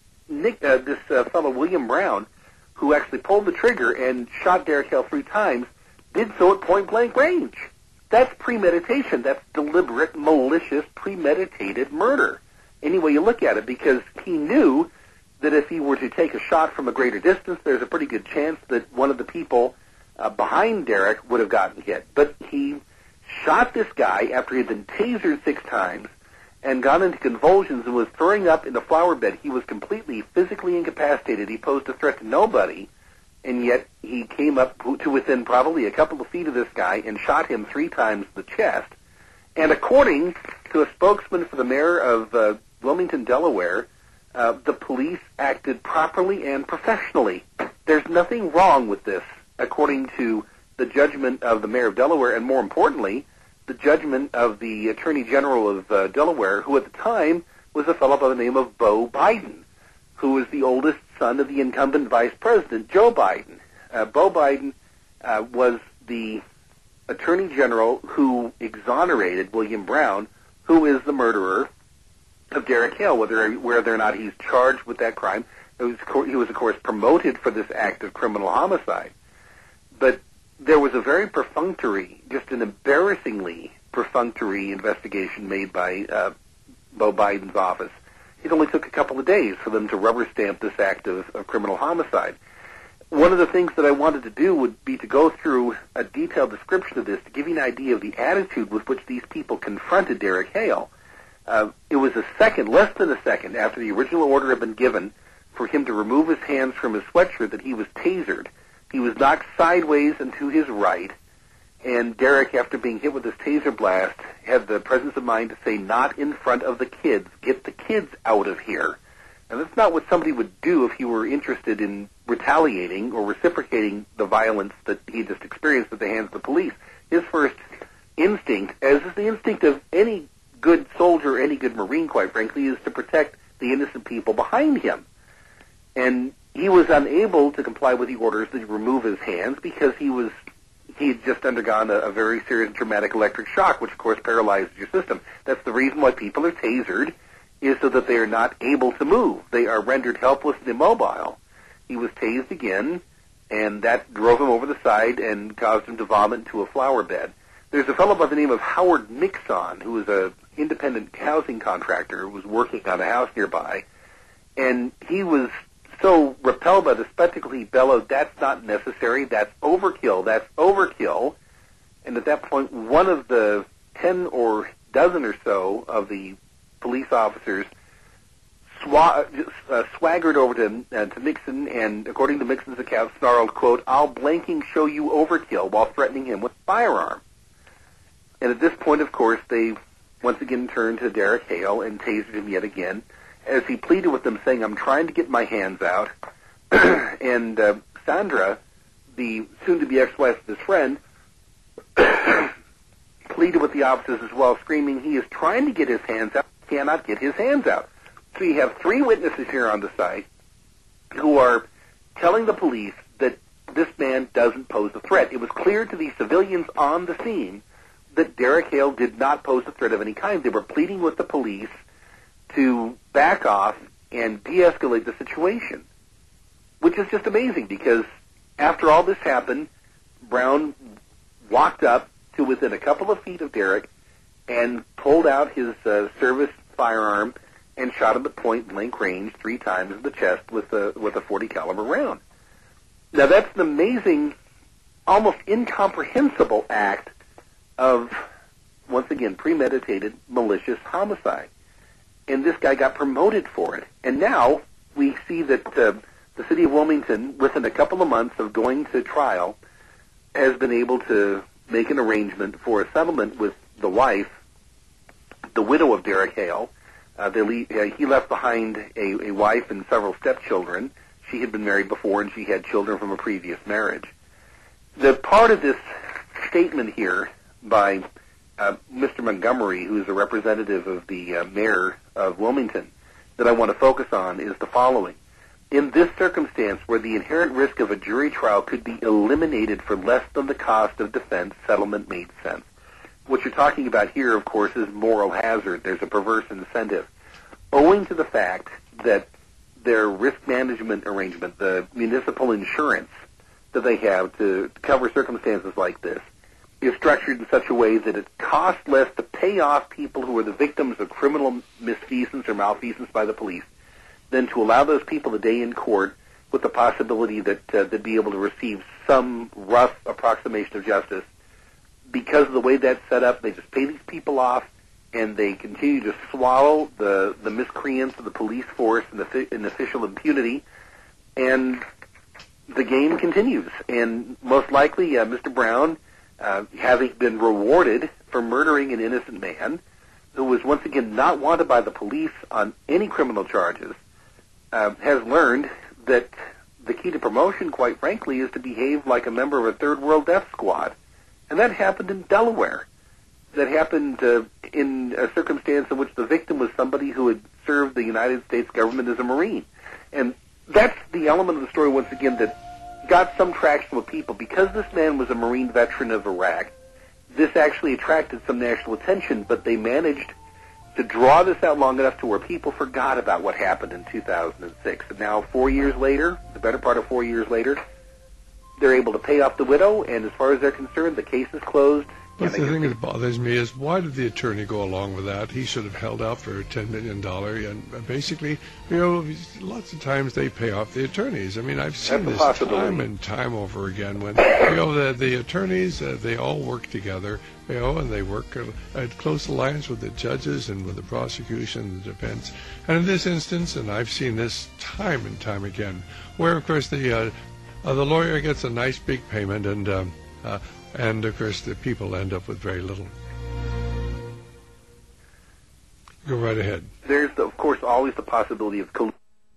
Speaker 15: this fellow William Brown, who actually pulled the trigger and shot Derek Hale 3 times, did so at point-blank range. That's premeditation. That's deliberate, malicious, premeditated murder, any way you look at it, because he knew that if he were to take a shot from a greater distance, there's a pretty good chance that one of the people behind Derek would have gotten hit. But he shot this guy after he had been tasered 6 times and got into convulsions and was throwing up in a flower bed. He was completely physically incapacitated. He posed a threat to nobody, and yet he came up to within probably a couple of feet of this guy and shot him 3 times in the chest. And according to a spokesman for the mayor of Wilmington, Delaware, the police acted properly and professionally. There's nothing wrong with this, according to the judgment of the mayor of Delaware, and more importantly, the judgment of the Attorney General of Delaware, who at the time was a fellow by the name of Beau Biden, who was the oldest son of the incumbent Vice President, Joe Biden. Beau Biden was the Attorney General who exonerated William Brown, who is the murderer of Derek Hale, whether or not he's charged with that crime. He was, of course, promoted for this act of criminal homicide. But there was a very perfunctory, just an embarrassingly perfunctory investigation made by Beau Biden's office. It only took a couple of days for them to rubber stamp this act of criminal homicide. One of the things that I wanted to do would be to go through a detailed description of this to give you an idea of the attitude with which these people confronted Derek Hale. It was less than a second after the original order had been given for him to remove his hands from his sweatshirt that he was tasered. He was knocked sideways and to his right, and Derek, after being hit with this taser blast, had the presence of mind to say, "Not in front of the kids. Get the kids out of here." And that's not what somebody would do if he were interested in retaliating or reciprocating the violence that he just experienced at the hands of the police. His first instinct, as is the instinct of any good soldier, any good Marine, quite frankly, is to protect the innocent people behind him. And he was unable to comply with the orders to remove his hands because he had just undergone a very serious traumatic electric shock, which of course paralyzes your system. That's the reason why people are tasered, is so that they are not able to move. They are rendered helpless and immobile. He was tased again, and that drove him over the side and caused him to vomit into a flower bed. There's a fellow by the name of Howard Mixon, who was an independent housing contractor who was working on a house nearby, and he was so repelled by the spectacle, he bellowed, "That's not necessary, that's overkill, that's overkill." And at that point, one of the 10 or dozen or so of the police officers swaggered over to Nixon, and according to Nixon's account, snarled, quote, "I'll blanking show you overkill," while threatening him with a firearm. And at this point, of course, they once again turned to Derek Hale and tasered him yet again, as he pleaded with them, saying, "I'm trying to get my hands out." And Sandra, the soon-to-be ex-wife of his friend, pleaded with the officers as well, screaming, "He is trying to get his hands out, cannot get his hands out." So you have 3 witnesses here on the site who are telling the police that this man doesn't pose a threat. It was clear to the civilians on the scene that Derek Hale did not pose a threat of any kind. They were pleading with the police to back off and de-escalate the situation, which is just amazing because after all this happened, Brown walked up to within a couple of feet of Derek and pulled out his service firearm and shot him at point-blank range 3 times in the chest with a .40 caliber round. Now that's an amazing, almost incomprehensible act of, once again, premeditated, malicious homicide. And this guy got promoted for it. And now we see that the city of Wilmington, within a couple of months of going to trial, has been able to make an arrangement for a settlement with the wife, the widow of Derek Hale. He left behind a wife and several stepchildren. She had been married before, and she had children from a previous marriage. The part of this statement here by Mr. Montgomery, who is a representative of the mayor of Wilmington, that I want to focus on is the following. In this circumstance, where the inherent risk of a jury trial could be eliminated for less than the cost of defense, settlement made sense. What you're talking about here, of course, is moral hazard. There's a perverse incentive. Owing to the fact that their risk management arrangement, the municipal insurance that they have to cover circumstances like this, is structured in such a way that it costs less to pay off people who are the victims of criminal misfeasance or malfeasance by the police than to allow those people to day in court with the possibility that they'd be able to receive some rough approximation of justice. Because of the way that's set up, they just pay these people off, and they continue to swallow the miscreants of the police force and official impunity, and the game continues. And most likely, Mr. Brown, having been rewarded for murdering an innocent man who was once again not wanted by the police on any criminal charges, has learned that the key to promotion, quite frankly, is to behave like a member of a third world death squad. And that happened in Delaware. That happened in a circumstance in which the victim was somebody who had served the United States government as a Marine. And that's the element of the story, once again, that got some traction with people. Because this man was a Marine veteran of Iraq, this actually attracted some national attention, but they managed to draw this out long enough to where people forgot about what happened in 2006. And now, 4 years later, the better part of 4 years later, they're able to pay off the widow, and as far as they're concerned, the case is closed.
Speaker 3: But the thing that bothers me is, why did the attorney go along with that? He should have held out for a $10 million. And basically, lots of times they pay off the attorneys. I mean, I've seen this time and time over again when, the attorneys, they all work together, and they work at close alliance with the judges and with the prosecution and the defense. And in this instance, and I've seen this time and time again, where, of course, the lawyer gets a nice big payment, and of course, the people end up with very little. Go right ahead.
Speaker 15: There's, of course, always the possibility of collusion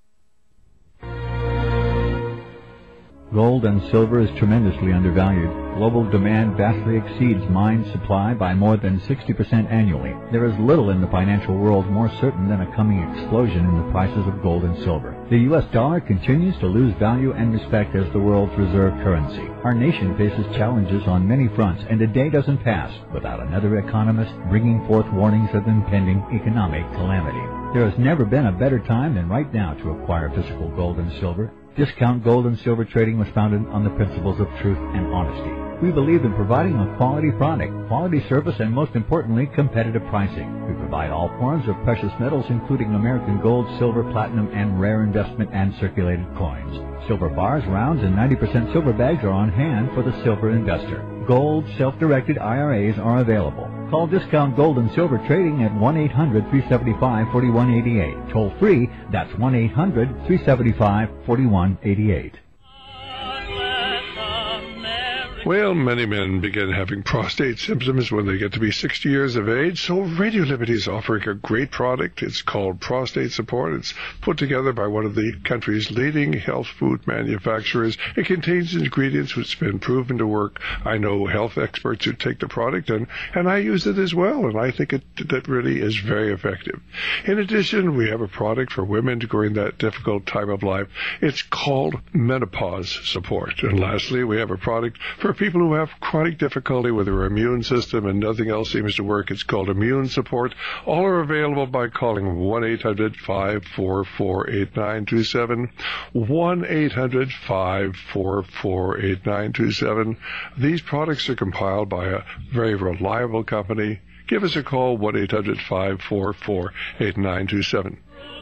Speaker 2: Gold and silver is tremendously undervalued. Global demand vastly exceeds mine supply by more than 60% annually. There is little in the financial world more certain than a coming explosion in the prices of gold and silver. The U.S. dollar continues to lose value and respect as the world's reserve currency. Our nation faces challenges on many fronts, and a day doesn't pass without another economist bringing forth warnings of impending economic calamity. There has never been a better time than right now to acquire physical gold and silver. Discount Gold and Silver Trading was founded on the principles of truth and honesty. We believe in providing a quality product, quality service, and most importantly, competitive pricing. We provide all forms of precious metals, including American gold, silver, platinum, and rare investment and circulated coins. Silver bars, rounds, and 90% silver bags are on hand for the silver investor. Gold, self-directed IRAs are available. Call Discount Gold and Silver Trading at 1-800-375-4188. Toll free, that's 1-800-375-4188.
Speaker 3: Well, many men begin having prostate symptoms when they get to be 60 years of age, so Radio Liberty is offering a great product. It's called Prostate Support. It's put together by one of the country's leading health food manufacturers. It contains ingredients which have been proven to work. I know health experts who take the product, and I use it as well, and I think that really is very effective. In addition, we have a product for women during that difficult time of life. It's called Menopause Support. And lastly, we have a product for people who have chronic difficulty with their immune system and nothing else seems to work. It's called Immune Support. All are available by calling 1-800-544-8927, 1-800-544-8927. These products are compiled by a very reliable company. Give us a call, 1-800-544-8927.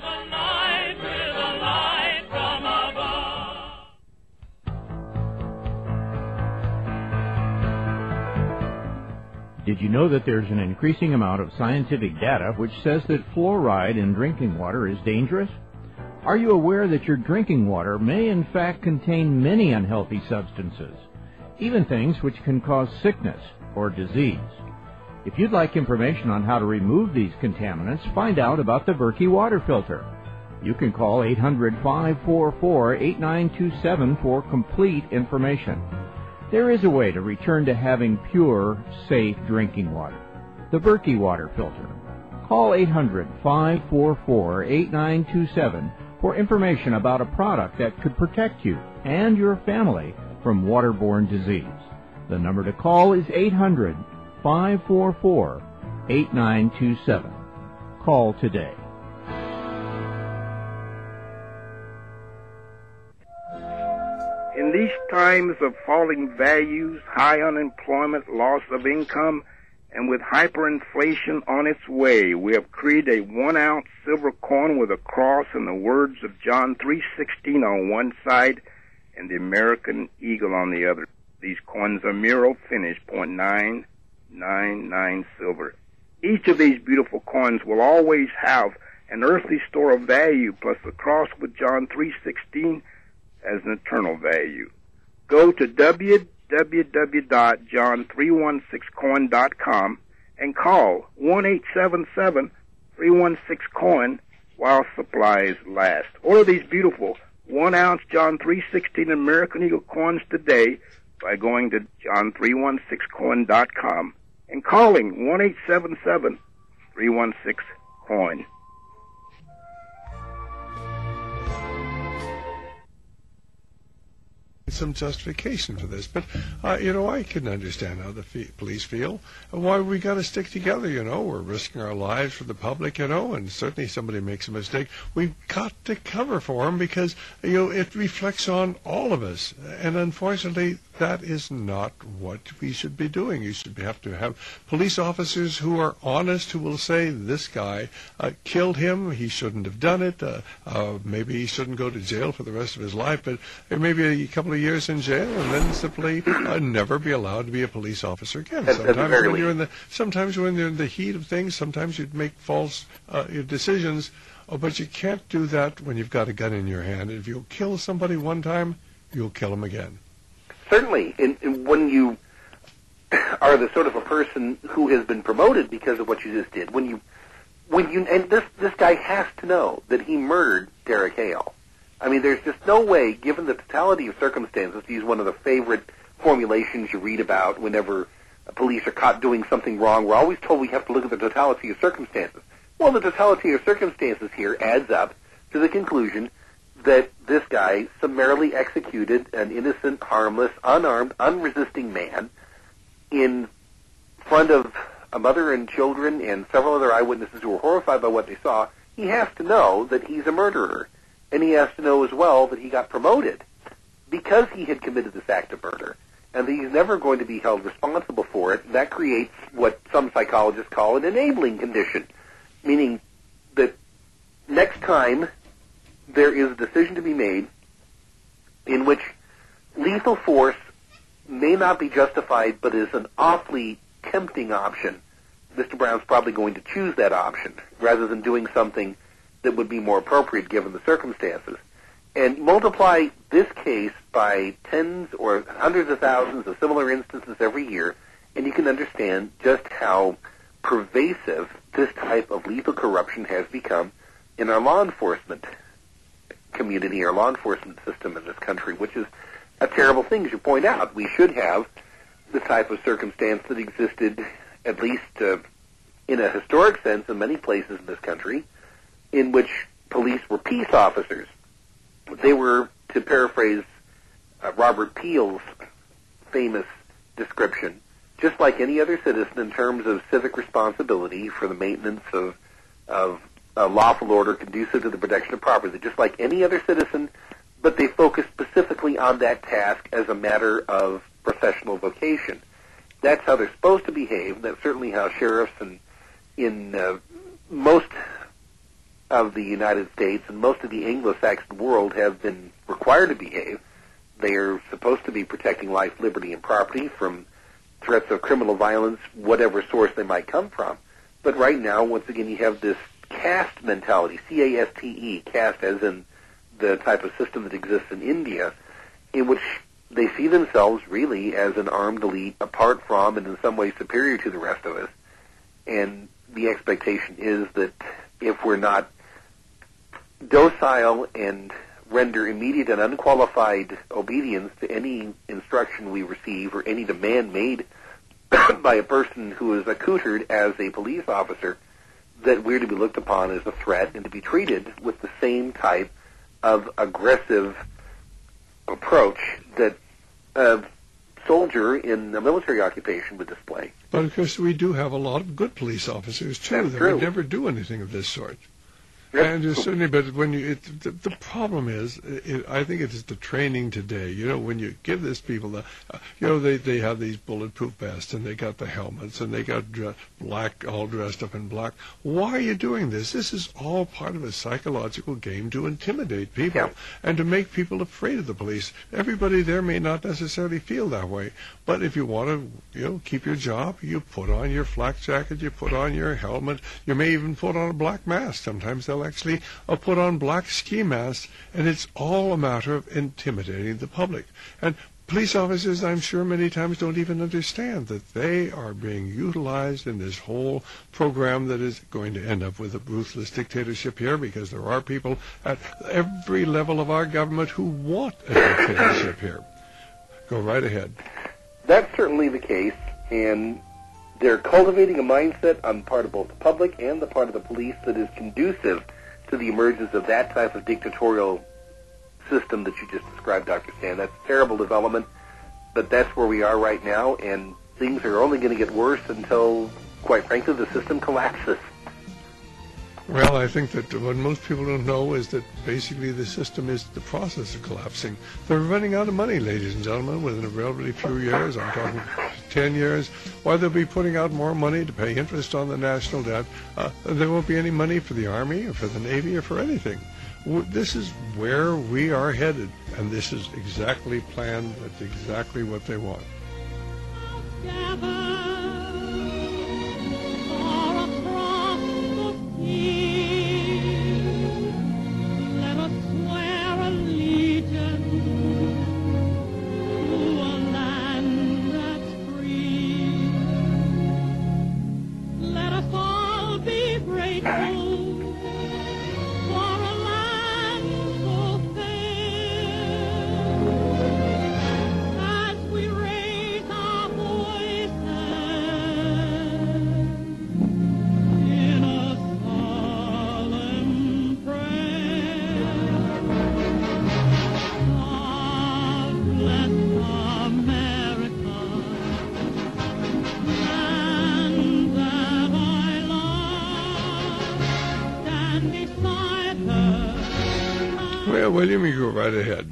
Speaker 5: Did you know that there's an increasing amount of scientific data which says that fluoride in drinking water is dangerous? Are you aware that your drinking water may in fact contain many unhealthy substances, even things which can cause sickness or disease? If you'd like information on how to remove these contaminants, find out about the Berkey water filter. You can call 800-544-8927 for complete information. There is a way to return to having pure, safe drinking water. The Berkey water filter. Call 800-544-8927 for information about a product that could protect you and your family from waterborne disease. The number to call is 800-544-8927. Call today.
Speaker 6: In these times of falling values, high unemployment, loss of income, and with hyperinflation on its way, we have created a 1-ounce silver coin with a cross and the words of John 3:16 on one side and the American eagle on the other. These coins are Miro finish, 0.999 silver. Each of these beautiful coins will always have an earthly store of value plus the cross with John 3:16 as an eternal value. Go to www.john316coin.com and call 1-877-316-COIN while supplies last. Order these beautiful 1-ounce John 3:16 American Eagle coins today by going to john316coin.com and calling 1-877-316-COIN.
Speaker 3: Some justification for this, but I can understand how the police feel. Why we got to stick together, we're risking our lives for the public, and certainly somebody makes a mistake, we've got to cover for them because it reflects on all of us, and unfortunately that is not what we should be doing. You should have to have police officers who are honest, who will say this guy killed him, he shouldn't have done it, maybe he shouldn't go to jail for the rest of his life, but maybe a couple of years in jail and then simply never be allowed to be a police officer again. Sometimes when you're in the heat of things, sometimes you make false decisions, but you can't do that when you've got a gun in your hand. If you kill somebody one time, you'll kill them again.
Speaker 15: Certainly, when you are the sort of a person who has been promoted because of what you just did, and this guy has to know that he murdered Derek Hale. I mean, there's just no way, given the totality of circumstances, to use one of the favorite formulations you read about whenever police are caught doing something wrong. We're always told we have to look at the totality of circumstances. Well, the totality of circumstances here adds up to the conclusion that this guy summarily executed an innocent, harmless, unarmed, unresisting man in front of a mother and children and several other eyewitnesses who were horrified by what they saw. He has to know that he's a murderer. And he has to know as well that he got promoted because he had committed this act of murder, and that he's never going to be held responsible for it. That creates what some psychologists call an enabling condition, meaning that next time there is a decision to be made in which lethal force may not be justified but is an awfully tempting option, Mr. Brown's probably going to choose that option rather than doing something that would be more appropriate given the circumstances. And multiply this case by tens or hundreds of thousands of similar instances every year, and you can understand just how pervasive this type of lethal corruption has become in our law enforcement community, our law enforcement system in this country, which is a terrible thing, as you point out. We should have the type of circumstance that existed, at least in a historic sense, in many places in this country, in which police were peace officers. They were, to paraphrase Robert Peel's famous description, just like any other citizen in terms of civic responsibility for the maintenance of lawful order conducive to the protection of property, just like any other citizen, but they focus specifically on that task as a matter of professional vocation. That's how they're supposed to behave. That's certainly how sheriffs in most of the United States and most of the Anglo-Saxon world have been required to behave. They are supposed to be protecting life, liberty, and property from threats of criminal violence, whatever source they might come from. But right now, once again, you have this caste mentality, C-A-S-T-E, caste as in the type of system that exists in India, in which they see themselves really as an armed elite apart from and in some way superior to the rest of us. And the expectation is that if we're not docile and render immediate and unqualified obedience to any instruction we receive or any demand made by a person who is accoutred as a police officer, that we're to be looked upon as a threat and to be treated with the same type of aggressive approach that a soldier in a military occupation would display.
Speaker 3: But of course we do have a lot of good police officers too.
Speaker 15: That's
Speaker 3: that
Speaker 15: true.
Speaker 3: would never do anything of this sort.
Speaker 15: Yep.
Speaker 3: And certainly, but when the problem is, I think it is the training today. You know, when you give this people they have these bulletproof vests and they got the helmets and they got black, all dressed up in black. Why are you doing this? This is all part of a psychological game to intimidate people and to make people afraid of the police. Everybody there may not necessarily feel that way, but if you want to, keep your job, you put on your flak jacket, you put on your helmet, you may even put on a black mask. Sometimes they'll actually put on black ski masks, and it's all a matter of intimidating the public. And police officers, I'm sure, many times don't even understand that they are being utilized in this whole program that is going to end up with a ruthless dictatorship here, because there are people at every level of our government who want a dictatorship here. Go right ahead.
Speaker 15: That's certainly the case, and they're cultivating a mindset on the part of both the public and the part of the police that is conducive to the emergence of that type of dictatorial system that you just described, Dr. Stan. That's a terrible development, but that's where we are right now, and things are only going to get worse until, quite frankly, the system collapses.
Speaker 3: Well, I think that what most people don't know is that basically the system is the process of collapsing. They're running out of money, ladies and gentlemen, within a relatively few years. I'm talking 10 years. Why they'll be putting out more money to pay interest on the national debt. There won't be any money for the Army or for the Navy or for anything. This is where we are headed, and this is exactly planned. That's exactly what they want.
Speaker 7: Let us swear allegiance to a land that's free. Let us all be grateful for a land so fair.
Speaker 3: William, you go right ahead.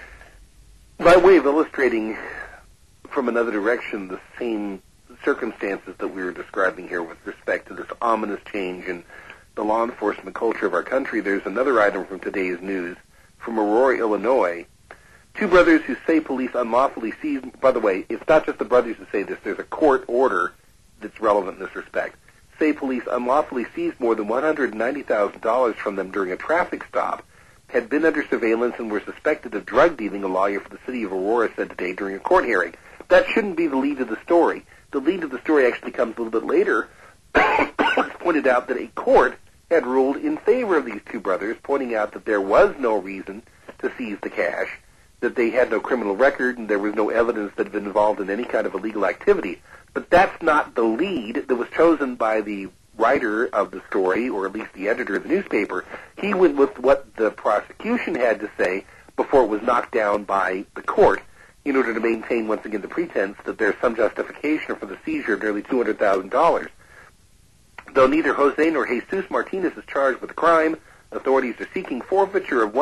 Speaker 15: By way of illustrating from another direction the same circumstances that we were describing here with respect to this ominous change in the law enforcement culture of our country, there's another item from today's news from Aurora, Illinois. Two brothers who say police unlawfully seized, by the way, it's not just the brothers who say this, there's a court order that's relevant in this respect, say police unlawfully seized more than $190,000 from them during a traffic stop, had been under surveillance and were suspected of drug dealing, a lawyer for the city of Aurora said today during a court hearing. That shouldn't be the lead of the story. The lead of the story actually comes a little bit later. It's pointed out that a court had ruled in favor of these two brothers, pointing out that there was no reason to seize the cash, that they had no criminal record, and there was no evidence that had been involved in any kind of illegal activity. But that's not the lead that was chosen by the writer of the story, or at least the editor of the newspaper. He went with what the prosecution had to say before it was knocked down by the court in order to maintain, once again, the pretense that there's some justification for the seizure of nearly $200,000. Though neither Jose nor Jesus Martinez is charged with the crime, authorities are seeking forfeiture of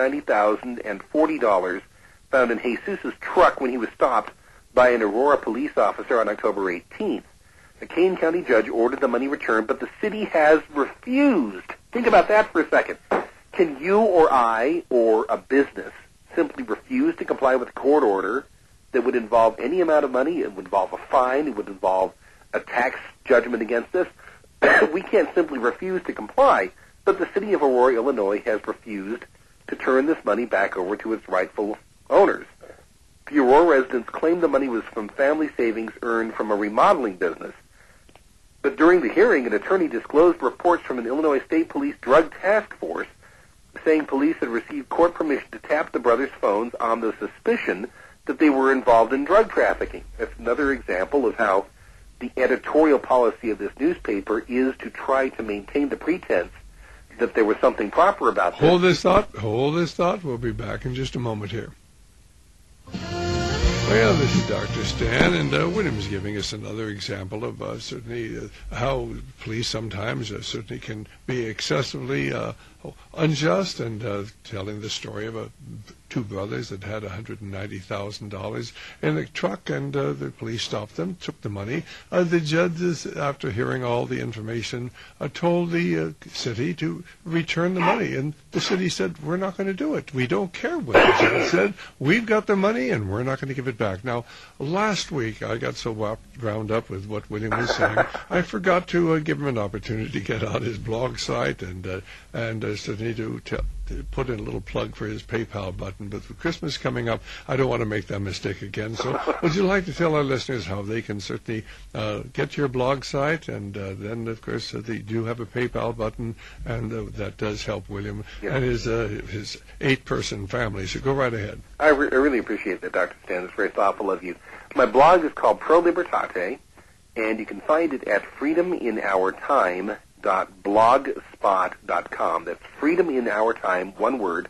Speaker 15: $190,040 found in Jesus' truck when he was stopped by an Aurora police officer on October 18th. The Kane County judge ordered the money returned, but the city has refused. Think about that for a second. Can you or I or a business simply refuse to comply with a court order that would involve any amount of money? It would involve a fine. It would involve a tax judgment against us. We can't simply refuse to comply, but the city of Aurora, Illinois, has refused to turn this money back over to its rightful owners. The Aurora residents claim the money was from family savings earned from a remodeling business. But during the hearing, an attorney disclosed reports from an Illinois State Police Drug Task Force saying police had received court permission to tap the brothers' phones on the suspicion that they were involved in drug trafficking. That's another example of how the editorial policy of this newspaper is to try to maintain the pretense that there was something proper about this.
Speaker 3: Hold this thought. We'll be back in just a moment here. Well, this is Dr. Stan, and William's giving us another example of certainly how police sometimes certainly can be excessively unjust, and telling the story of two brothers that had $190,000 in a truck, and the police stopped them, took the money. The judges, after hearing all the information, told the city to return the money, and the city said, we're not going to do it. We don't care what the judge said. We've got the money, and we're not going to give it back. Now, last week, I got so wound up with what William was saying, I forgot to give him an opportunity to get on his blog site and certainly to put in a little plug for his PayPal button. But with Christmas coming up, I don't want to make that mistake again. So would you like to tell our listeners how they can certainly get to your blog site? And then, of course, they do have a PayPal button, and that does help William and his 8-person family. So go right ahead.
Speaker 15: I really appreciate that, Dr. Stan. It's very thoughtful of you. My blog is called Pro Libertate, and you can find it at freedominourtime.blogspot.com. That's freedominourtime, one word,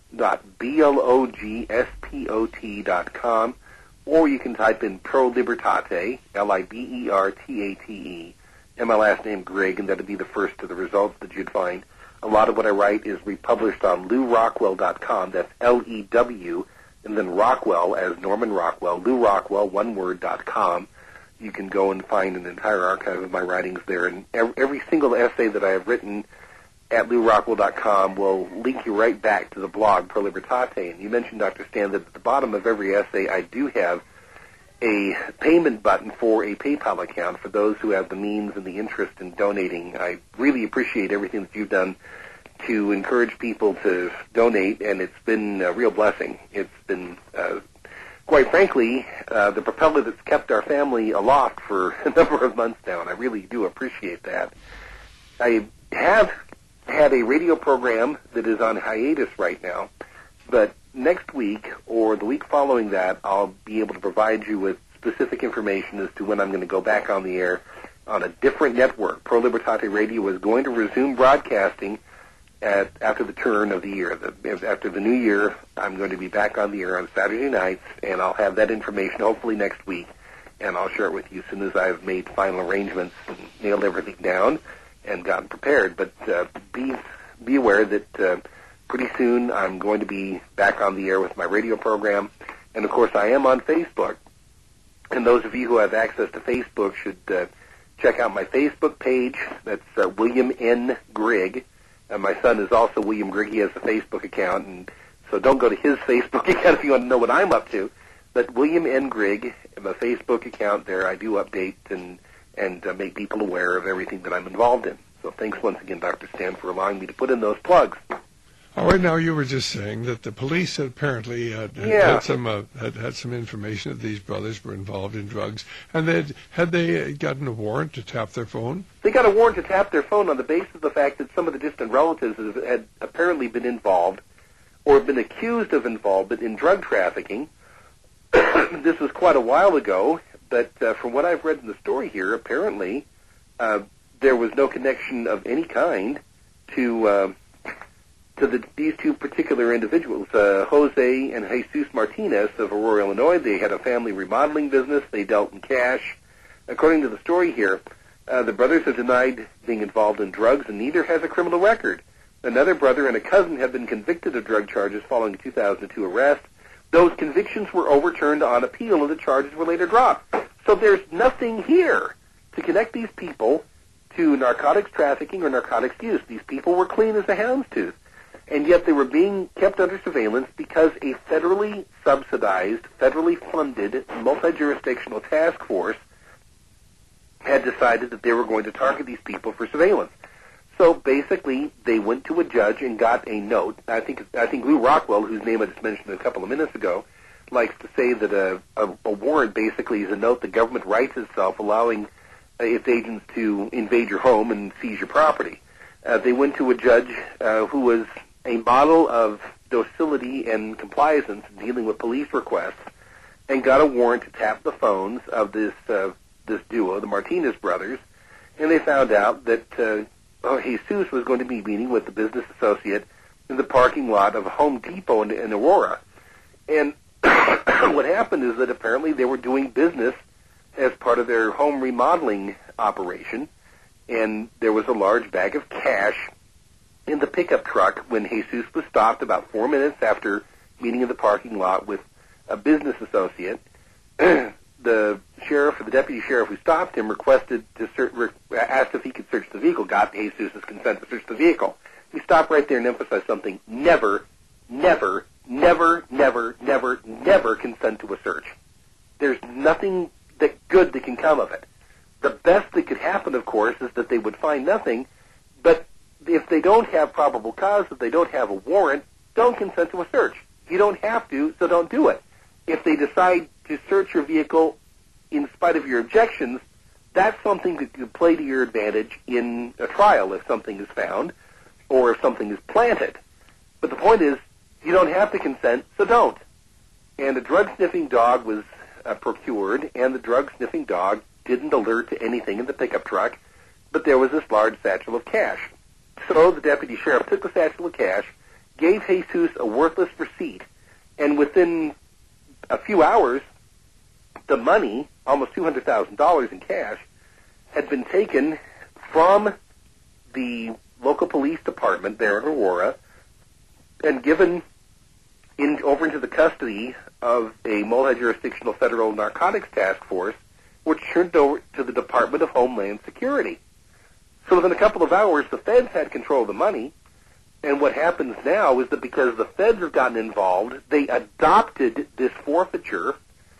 Speaker 15: .blogspot.com, or you can type in Pro Libertate, Libertate, and my last name, Greg, and that would be the first of the results that you'd find. A lot of what I write is republished on LewRockwell.com. That's L-E-W, and then Rockwell as Norman Rockwell, LewRockwell, one word, .com. You can go and find an entire archive of my writings there, and every single essay that I have written at LewRockwell.com will link you right back to the blog, Pro Libertate. And you mentioned, Dr. Stan, that at the bottom of every essay I do have a payment button for a PayPal account for those who have the means and the interest in donating. I really appreciate everything that you've done to encourage people to donate, and it's been a real blessing. It's been quite frankly, the propeller that's kept our family aloft for a number of months now, and I really do appreciate that. I have had a radio program that is on hiatus right now, but next week or the week following that, I'll be able to provide you with specific information as to when I'm going to go back on the air on a different network. Pro Libertate Radio is going to resume broadcasting after the turn of the year. After the new year, I'm going to be back on the air on Saturday nights, and I'll have that information hopefully next week, and I'll share it with you as soon as I've made final arrangements and nailed everything down and gotten prepared. But be aware that pretty soon I'm going to be back on the air with my radio program. And, of course, I am on Facebook. And those of you who have access to Facebook should check out my Facebook page. That's William N. Grigg. My son is also William Grigg. He has a Facebook account. And so don't go to his Facebook account if you want to know what I'm up to. But William N. Grigg, I have a Facebook account there. I do update and make people aware of everything that I'm involved in. So thanks once again, Dr. Stan, for allowing me to put in those plugs.
Speaker 3: All right, now you were just saying that the police had apparently had some information that these brothers were involved in drugs, and had they gotten a warrant to tap their phone?
Speaker 15: They got a warrant to tap their phone on the basis of the fact that some of the distant relatives had apparently been involved or been accused of involvement in drug trafficking. This was quite a while ago, but from what I've read in the story here, apparently there was no connection of any kind to these two particular individuals, Jose and Jesus Martinez of Aurora, Illinois. They had a family remodeling business. They dealt in cash. According to the story here, the brothers have denied being involved in drugs, and neither has a criminal record. Another brother and a cousin have been convicted of drug charges following a 2002 arrest. Those convictions were overturned on appeal, and the charges were later dropped. So there's nothing here to connect these people to narcotics trafficking or narcotics use. These people were clean as a hound's tooth. And yet they were being kept under surveillance because a federally subsidized, federally funded, multi-jurisdictional task force had decided that they were going to target these people for surveillance. So basically, they went to a judge and got a note. I think Lou Rockwell, whose name I just mentioned a couple of minutes ago, likes to say that a warrant basically is a note the government writes itself allowing its agents to invade your home and seize your property. They went to a judge who was a model of docility and compliance in dealing with police requests, and got a warrant to tap the phones of this duo, the Martinez brothers, and they found out that Jesus was going to be meeting with the business associate in the parking lot of Home Depot in Aurora. And what happened is that apparently they were doing business as part of their home remodeling operation, and there was a large bag of cash in the pickup truck when Jesus was stopped about 4 minutes after meeting in the parking lot with a business associate. The sheriff, or the deputy sheriff who stopped him, asked if he could search the vehicle, got Jesus' consent to search the vehicle. He stopped right there and emphasized something: never, never, never, never, never, never consent to a search. There's nothing good that can come of it. The best that could happen, of course, is that they would find nothing, but if they don't have probable cause, if they don't have a warrant, don't consent to a search. You don't have to, so don't do it. If they decide to search your vehicle in spite of your objections, that's something that could play to your advantage in a trial if something is found or if something is planted. But the point is, you don't have to consent, so don't. And a drug-sniffing dog was procured, and the drug-sniffing dog didn't alert to anything in the pickup truck, but there was this large satchel of cash. So the deputy sheriff took the satchel of cash, gave Jesus a worthless receipt, and within a few hours, the money, almost $200,000 in cash, had been taken from the local police department there in Aurora and given over into the custody of a multi-jurisdictional federal narcotics task force, which turned over to the Department of Homeland Security. So within a couple of hours, the feds had control of the money, and what happens now is that because the feds have gotten involved, they adopted this forfeiture.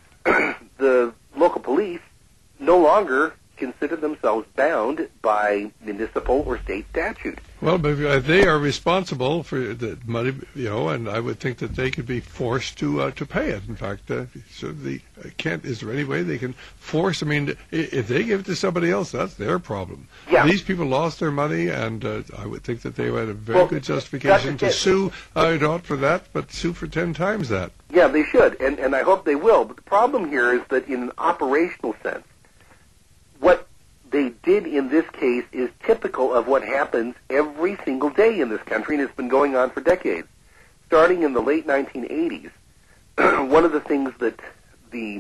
Speaker 15: The local police no longer consider themselves bound by municipal or state statute.
Speaker 3: Well, but they are responsible for the money, and I would think that they could be forced to pay it. In fact, so they can't. Is there any way they can force? I mean, if they give it to somebody else, that's their problem.
Speaker 15: Yeah.
Speaker 3: These people lost their money, and I would think that they had a very good justification to sue, not for that, but sue for 10 times that.
Speaker 15: Yeah, they should, and I hope they will. But the problem here is that in an operational sense, what they did in this case is typical of what happens every single day in this country, and it's been going on for decades. Starting in the late 1980s, one of the things that the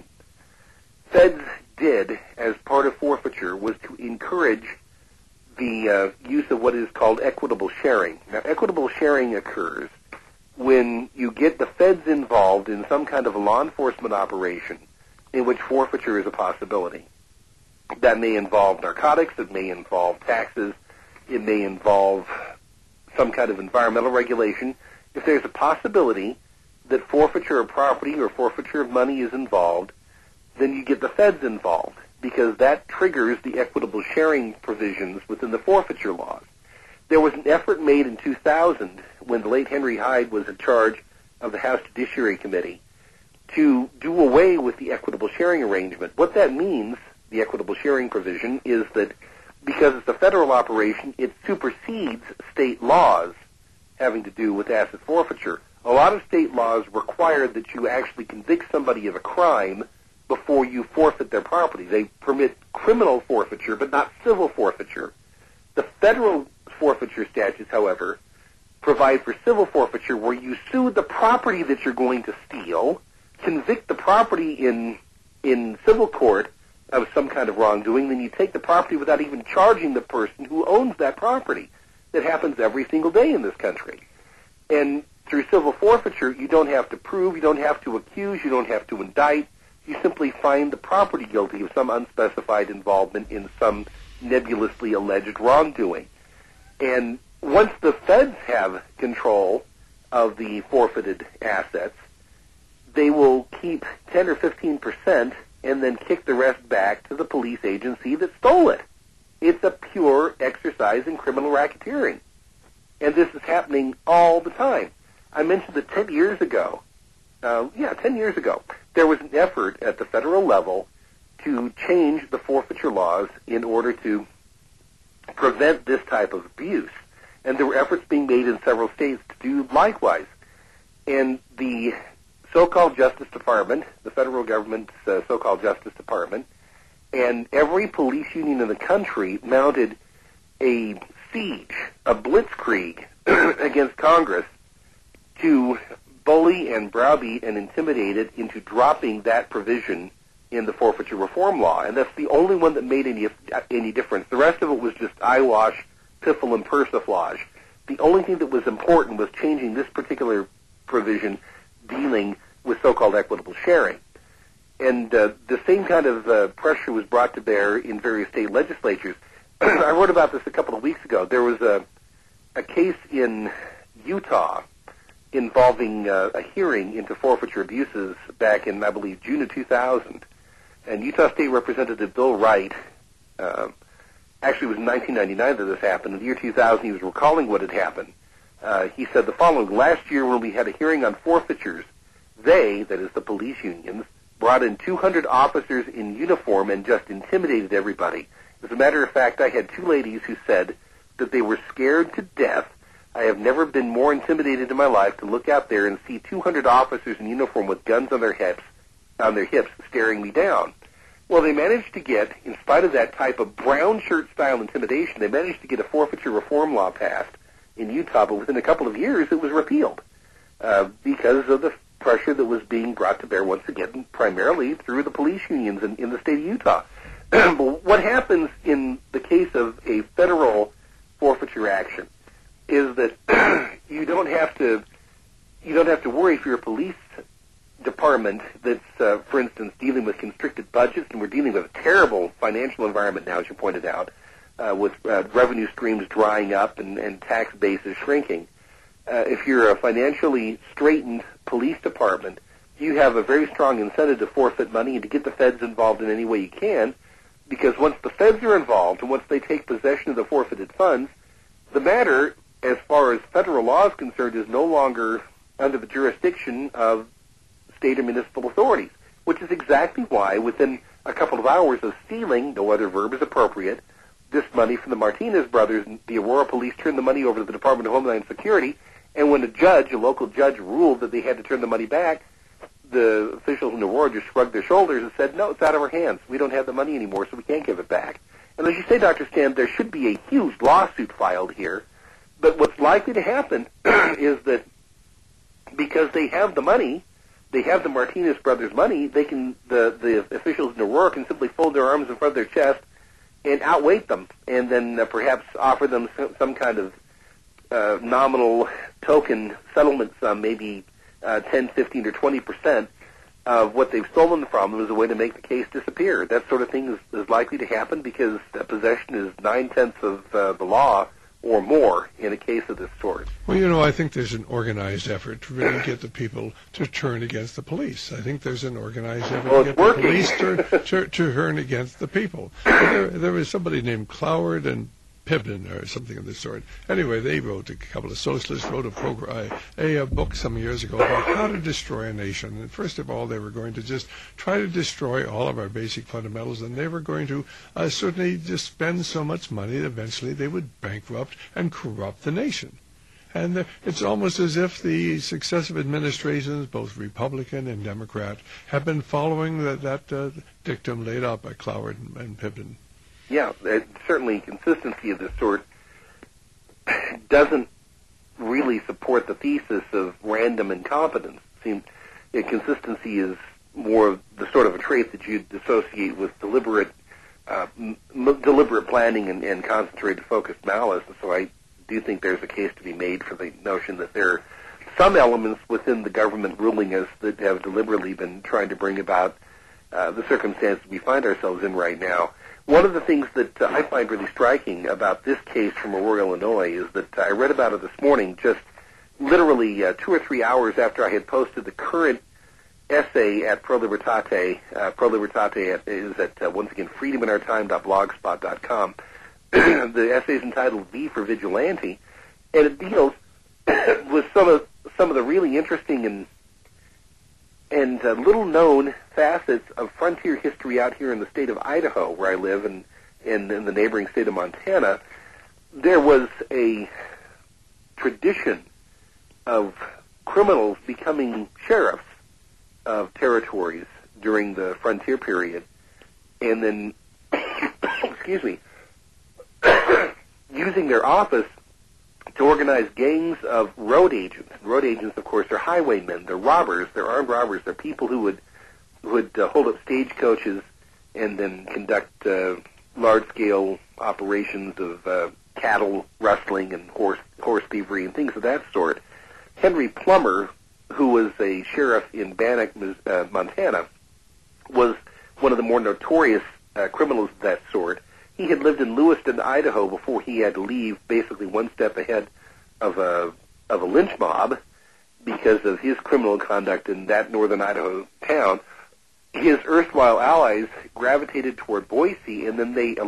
Speaker 15: feds did as part of forfeiture was to encourage the use of what is called equitable sharing. Now, equitable sharing occurs when you get the feds involved in some kind of a law enforcement operation in which forfeiture is a possibility. That may involve narcotics, it may involve taxes, it may involve some kind of environmental regulation. If there's a possibility that forfeiture of property or forfeiture of money is involved, then you get the feds involved, because that triggers the equitable sharing provisions within the forfeiture laws. There was an effort made in 2000, when the late Henry Hyde was in charge of the House Judiciary Committee, to do away with the equitable sharing arrangement. What that means, the equitable sharing provision, is that because it's a federal operation, it supersedes state laws having to do with asset forfeiture. A lot of state laws require that you actually convict somebody of a crime before you forfeit their property. They permit criminal forfeiture, but not civil forfeiture. The federal forfeiture statutes, however, provide for civil forfeiture where you sue the property that you're going to steal, convict the property in civil court of some kind of wrongdoing, then you take the property without even charging the person who owns that property. That happens every single day in this country. And through civil forfeiture, you don't have to prove, you don't have to accuse, you don't have to indict. You simply find the property guilty of some unspecified involvement in some nebulously alleged wrongdoing. And once the feds have control of the forfeited assets, they will keep 10 or 15% and then kick the rest back to the police agency that stole it. It's a pure exercise in criminal racketeering. And this is happening all the time. I mentioned that 10 years ago, 10 years ago, there was an effort at the federal level to change the forfeiture laws in order to prevent this type of abuse. And there were efforts being made in several states to do likewise. And the so-called Justice Department, the federal government's so-called Justice Department, and every police union in the country mounted a siege, a blitzkrieg against Congress to bully and browbeat and intimidate it into dropping that provision in the forfeiture reform law. And that's the only one that made any difference. The rest of it was just eyewash, piffle, and persiflage. The only thing that was important was changing this particular provision dealing with so-called equitable sharing. And the same kind of pressure was brought to bear in various state legislatures. I wrote about this a couple of weeks ago. There was a case in Utah involving a hearing into forfeiture abuses back in, I believe, June of 2000. And Utah State Representative Bill Wright, actually it was in 1999 that this happened. In the year 2000, he was recalling what had happened. He said the following: last year when we had a hearing on forfeitures, they, that is the police unions, brought in 200 officers in uniform and just intimidated everybody. As a matter of fact, I had two ladies who said that they were scared to death. I have never been more intimidated in my life to look out there and see 200 officers in uniform with guns on their hips staring me down. Well, they managed to get, in spite of that type of brown shirt style intimidation, they managed to get a forfeiture reform law passed in Utah, but within a couple of years it was repealed because of the pressure that was being brought to bear once again, primarily through the police unions in the state of Utah. But what happens in the case of a federal forfeiture action is that you don't have to worry if you're a police department that's, for instance, dealing with constricted budgets, and we're dealing with a terrible financial environment now, as you pointed out, with revenue streams drying up and tax bases shrinking. If you're a financially straitened police department, you have a very strong incentive to forfeit money and to get the feds involved in any way you can, because once the feds are involved and once they take possession of the forfeited funds, the matter, as far as federal law is concerned, is no longer under the jurisdiction of state or municipal authorities, which is exactly why within a couple of hours of stealing, no other verb is appropriate, this money from the Martinez brothers, the Aurora police turned the money over to the Department of Homeland Security, and when a local judge ruled that they had to turn the money back, the officials in Aurora just shrugged their shoulders and said, no, it's out of our hands. We don't have the money anymore, so we can't give it back. And as you say, Dr. Stan, there should be a huge lawsuit filed here, but what's likely to happen is that because they have the money, they have the Martinez brothers' money, they can, the officials in Aurora can simply fold their arms in front of their chest and outweight them, and then perhaps offer them some kind of nominal token settlement sum, maybe 10, 15, or 20% of what they've stolen from them as a way to make the case disappear. That sort of thing is likely to happen because possession is 9/10 of the law or more in a case of this sort.
Speaker 3: Well, I think there's an organized effort to really get the people to turn against the police. I think there's an organized effort to get the police to turn against the people. There was somebody named Cloward and Pibden or something of the sort. Anyway, they wrote, a couple of socialists wrote a book some years ago about how to destroy a nation. And first of all, they were going to just try to destroy all of our basic fundamentals, and they were going to certainly just spend so much money that eventually they would bankrupt and corrupt the nation. And it's almost as if the successive administrations, both Republican and Democrat, have been following that dictum laid out by Cloward and Pibden.
Speaker 15: Yeah, certainly consistency of this sort doesn't really support the thesis of random incompetence. Consistency is more of the sort of a trait that you'd associate with deliberate planning and concentrated, focused malice. And so I do think there's a case to be made for the notion that there are some elements within the government ruling us that have deliberately been trying to bring about the circumstances we find ourselves in right now. One of the things that I find really striking about this case from Aurora, Illinois, is that I read about it this morning, just literally 2 or 3 hours after I had posted the current essay at Pro Libertate. Pro Libertate is at, once again, freedominourtime.blogspot.com. The essay is entitled V for Vigilante, and it deals with some of the really interesting and little-known facets of frontier history out here in the state of Idaho, where I live, and in the neighboring state of Montana. There was a tradition of criminals becoming sheriffs of territories during the frontier period, and then, excuse me, using their office to organize gangs of road agents. Road agents, of course, are highwaymen. They're robbers. They're armed robbers. They're people who would hold up stagecoaches and then conduct large-scale operations of cattle rustling and horse thievery and things of that sort. Henry Plummer, who was a sheriff in Bannock, Montana, was one of the more notorious criminals of that sort. He had lived in Lewiston, Idaho, before he had to leave, basically one step ahead of a lynch mob because of his criminal conduct in that northern Idaho town. His erstwhile allies gravitated toward Boise, and then they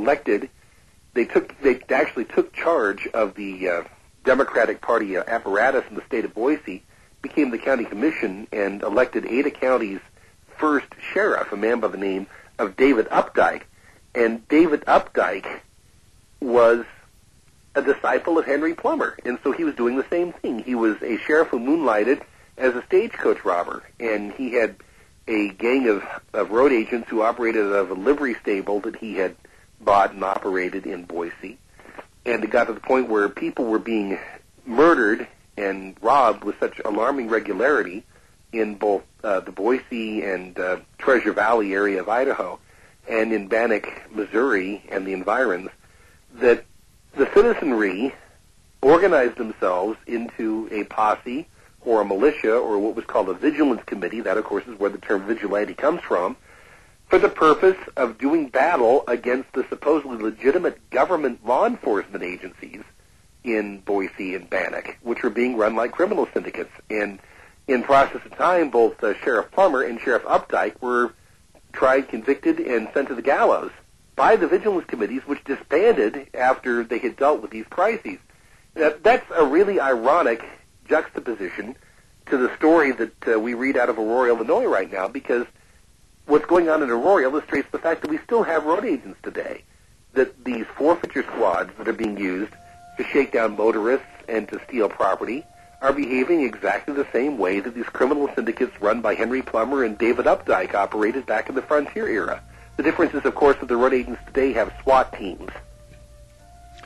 Speaker 15: actually took charge of the Democratic Party apparatus in the state of Boise, became the county commission, and elected Ada County's first sheriff, a man by the name of David Updike. And David Updike was a disciple of Henry Plummer, and so he was doing the same thing. He was a sheriff who moonlighted as a stagecoach robber, and he had a gang of road agents who operated out of a livery stable that he had bought and operated in Boise. And it got to the point where people were being murdered and robbed with such alarming regularity in both the Boise and Treasure Valley area of Idaho and in Bannock, Missouri, and the environs, that the citizenry organized themselves into a posse or a militia or what was called a vigilance committee. That, of course, is where the term vigilante comes from, for the purpose of doing battle against the supposedly legitimate government law enforcement agencies in Boise and Bannock, which were being run like criminal syndicates. And in process of time, both Sheriff Plummer and Sheriff Updike were tried, convicted, and sent to the gallows by the vigilance committees, which disbanded after they had dealt with these crises. That's a really ironic juxtaposition to the story that we read out of Aurora, Illinois right now, because what's going on in Aurora illustrates the fact that we still have road agents today, that these forfeiture squads that are being used to shake down motorists and to steal property are behaving exactly the same way that these criminal syndicates run by Henry Plummer and David Updike operated back in the frontier era. The difference is, of course, that the road agents today have SWAT teams.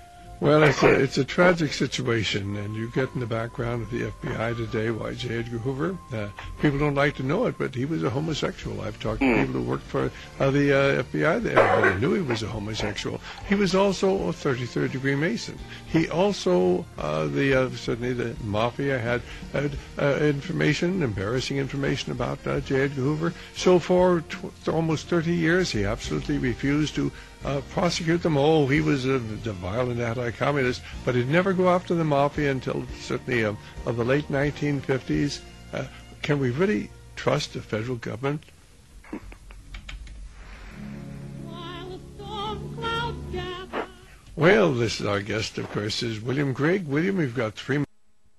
Speaker 3: Well, it's a tragic situation, and you get in the background of the FBI today why J. Edgar Hoover, people don't like to know it, but he was a homosexual. I've talked to people who worked for the FBI. Everybody knew he was a homosexual. He was also a 33rd degree Mason. He also, certainly the Mafia had information, embarrassing information about J. Edgar Hoover. So for almost 30 years, he absolutely refused to prosecute them. Oh, he was a violent anti-communist, but he'd never go after the Mafia until certainly of the late 1950s. Can we really trust the federal government? Well, this is our guest, of course, is William Grigg. William, we've got 3 minutes.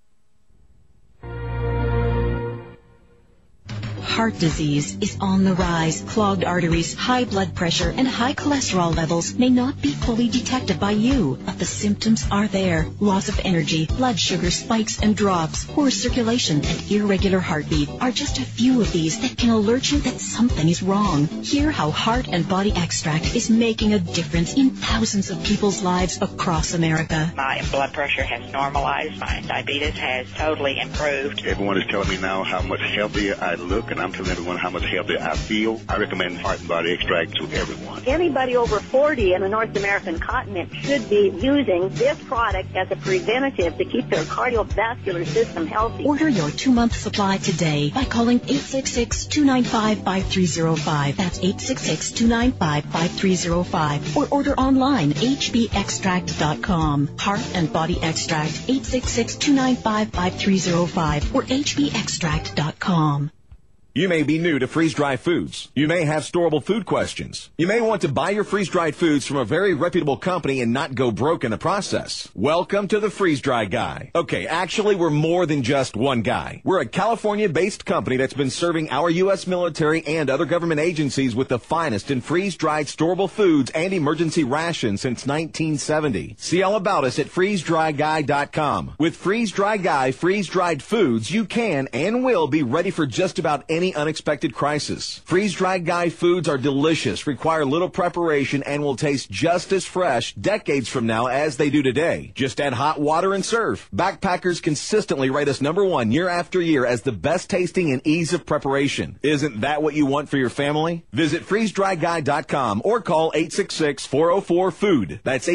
Speaker 8: Heart disease is on the rise. Clogged arteries, high blood pressure, and high cholesterol levels may not be fully detected by you, but the symptoms are there. Loss of energy, blood sugar spikes and drops, poor circulation, and irregular heartbeat are just a few of these that can alert you that something is wrong. Hear how Heart and Body Extract is making a difference in thousands of people's lives across America.
Speaker 9: My blood pressure has normalized. My diabetes has totally improved.
Speaker 10: Everyone is telling me now how much healthier I look, and I'm telling everyone how much healthier I feel. I recommend Heart and Body Extract to everyone.
Speaker 11: Anybody over 40 in the North American continent should be using this product as a preventative to keep their cardiovascular system healthy.
Speaker 8: Order your 2-month supply today by calling 866-295-5305. That's 866-295-5305. Or order online, hbextract.com. Heart and Body Extract, 866-295-5305 or hbextract.com.
Speaker 12: You may be new to freeze-dried foods. You may have storable food questions. You may want to buy your freeze-dried foods from a very reputable company and not go broke in the process. Welcome to the Freeze-Dry Guy. Okay, actually, we're more than just one guy. We're a California-based company that's been serving our U.S. military and other government agencies with the finest in freeze-dried storable foods and emergency rations since 1970. See all about us at freezedryguy.com. With Freeze-Dry Guy freeze-dried foods, you can and will be ready for just about any unexpected crisis. Freeze-dried Guy foods are delicious, require little preparation, and will taste just as fresh decades from now as they do today. Just add hot water and serve. Backpackers consistently rate us #1 year after year as the best tasting and ease of preparation. Isn't that what you want for your family? Visit freezedryguy.com or call 866-404-FOOD. That's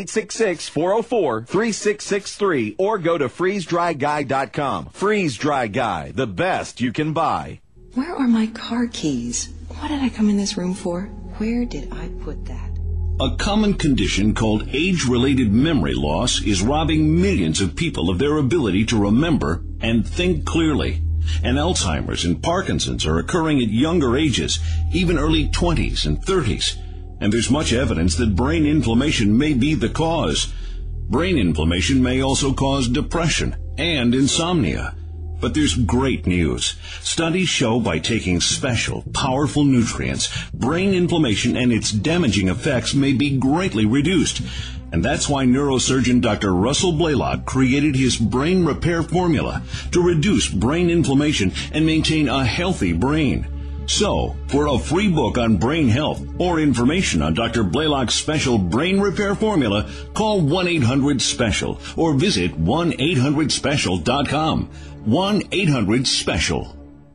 Speaker 12: 866-404-3663 or go to freezedryguy.com. Freeze-Dry Guy, the best you can buy.
Speaker 13: Where are my car keys? What did I come in this room for? Where did I put that?
Speaker 14: A common condition called age-related memory loss is robbing millions of people of their ability to remember and think clearly. And Alzheimer's and Parkinson's are occurring at younger ages, even early 20s and 30s. And there's much evidence that brain inflammation may be the cause. Brain inflammation may also cause depression and insomnia. But there's great news. Studies show by taking special, powerful nutrients, brain inflammation and its damaging effects may be greatly reduced. And that's why neurosurgeon Dr. Russell Blaylock created his brain repair formula to reduce brain inflammation and maintain a healthy brain. So, for a free book on brain health or information on Dr. Blaylock's special brain repair formula, call 1-800-SPECIAL or visit 1-800-SPECIAL.com. 1-800-SPECIAL.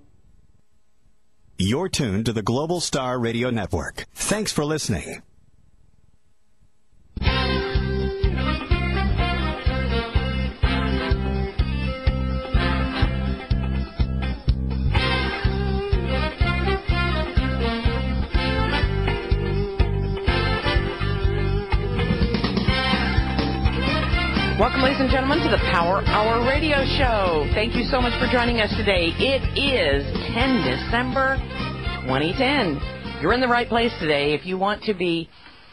Speaker 16: You're tuned to the Global Star Radio Network. Thanks for listening.
Speaker 17: Welcome, ladies and gentlemen, to the Power Hour Radio Show. Thank you so much for joining us today. It is 10 December 2010. You're in the right place today if you want to be,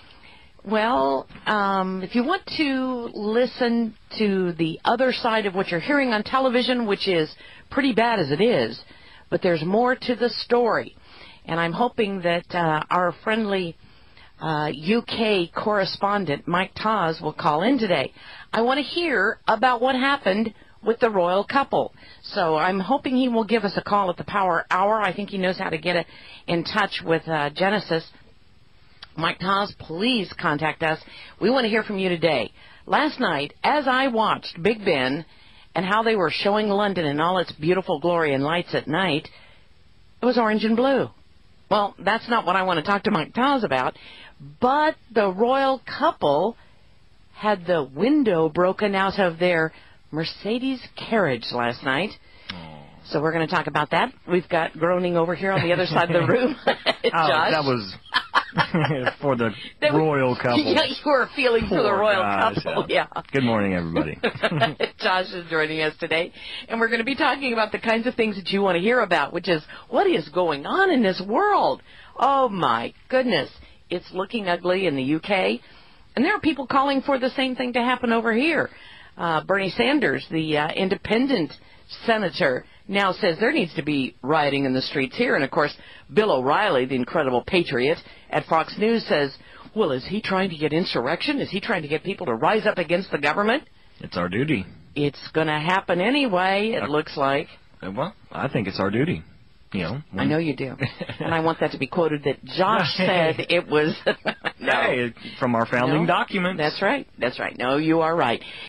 Speaker 17: if you want to listen to the other side of what you're hearing on television, which is pretty bad as it is, but there's more to the story. And I'm hoping that our friendly UK correspondent, Mike Taz, will call in today. I want to hear about what happened with the royal couple. So I'm hoping he will give us a call at the Power Hour. I think he knows how to get in touch with Genesis. Mike Taz, please contact us. We want to hear from you today. Last night, as I watched Big Ben and how they were showing London in all its beautiful glory and lights at night, it was orange and blue. Well, that's not what I want to talk to Mike Towers about, but the royal couple had the window broken out of their Mercedes carriage last night. So we're going to talk about that. We've got groaning over here on the other side of the room. Josh.
Speaker 18: That was for the royal couple.
Speaker 17: Yeah, you were feeling for the royal couple. Yeah.
Speaker 18: Good morning, everybody.
Speaker 17: Josh is joining us today, and we're going to be talking about the kinds of things that you want to hear about, which is what is going on in this world. Oh, my goodness. It's looking ugly in the UK, and there are people calling for the same thing to happen over here. Bernie Sanders, the independent senator, now says there needs to be rioting in the streets here. And, of course, Bill O'Reilly, the incredible patriot at Fox News, says, well, is he trying to get insurrection? Is he trying to get people to rise up against the government?
Speaker 18: It's our duty.
Speaker 17: It's going to happen anyway, it looks like.
Speaker 18: Well, I think it's our duty. You know,
Speaker 17: I know you do. And I want that to be quoted that Josh said it was. No.
Speaker 18: Hey, from our founding document.
Speaker 17: That's right. That's right. No, you are right.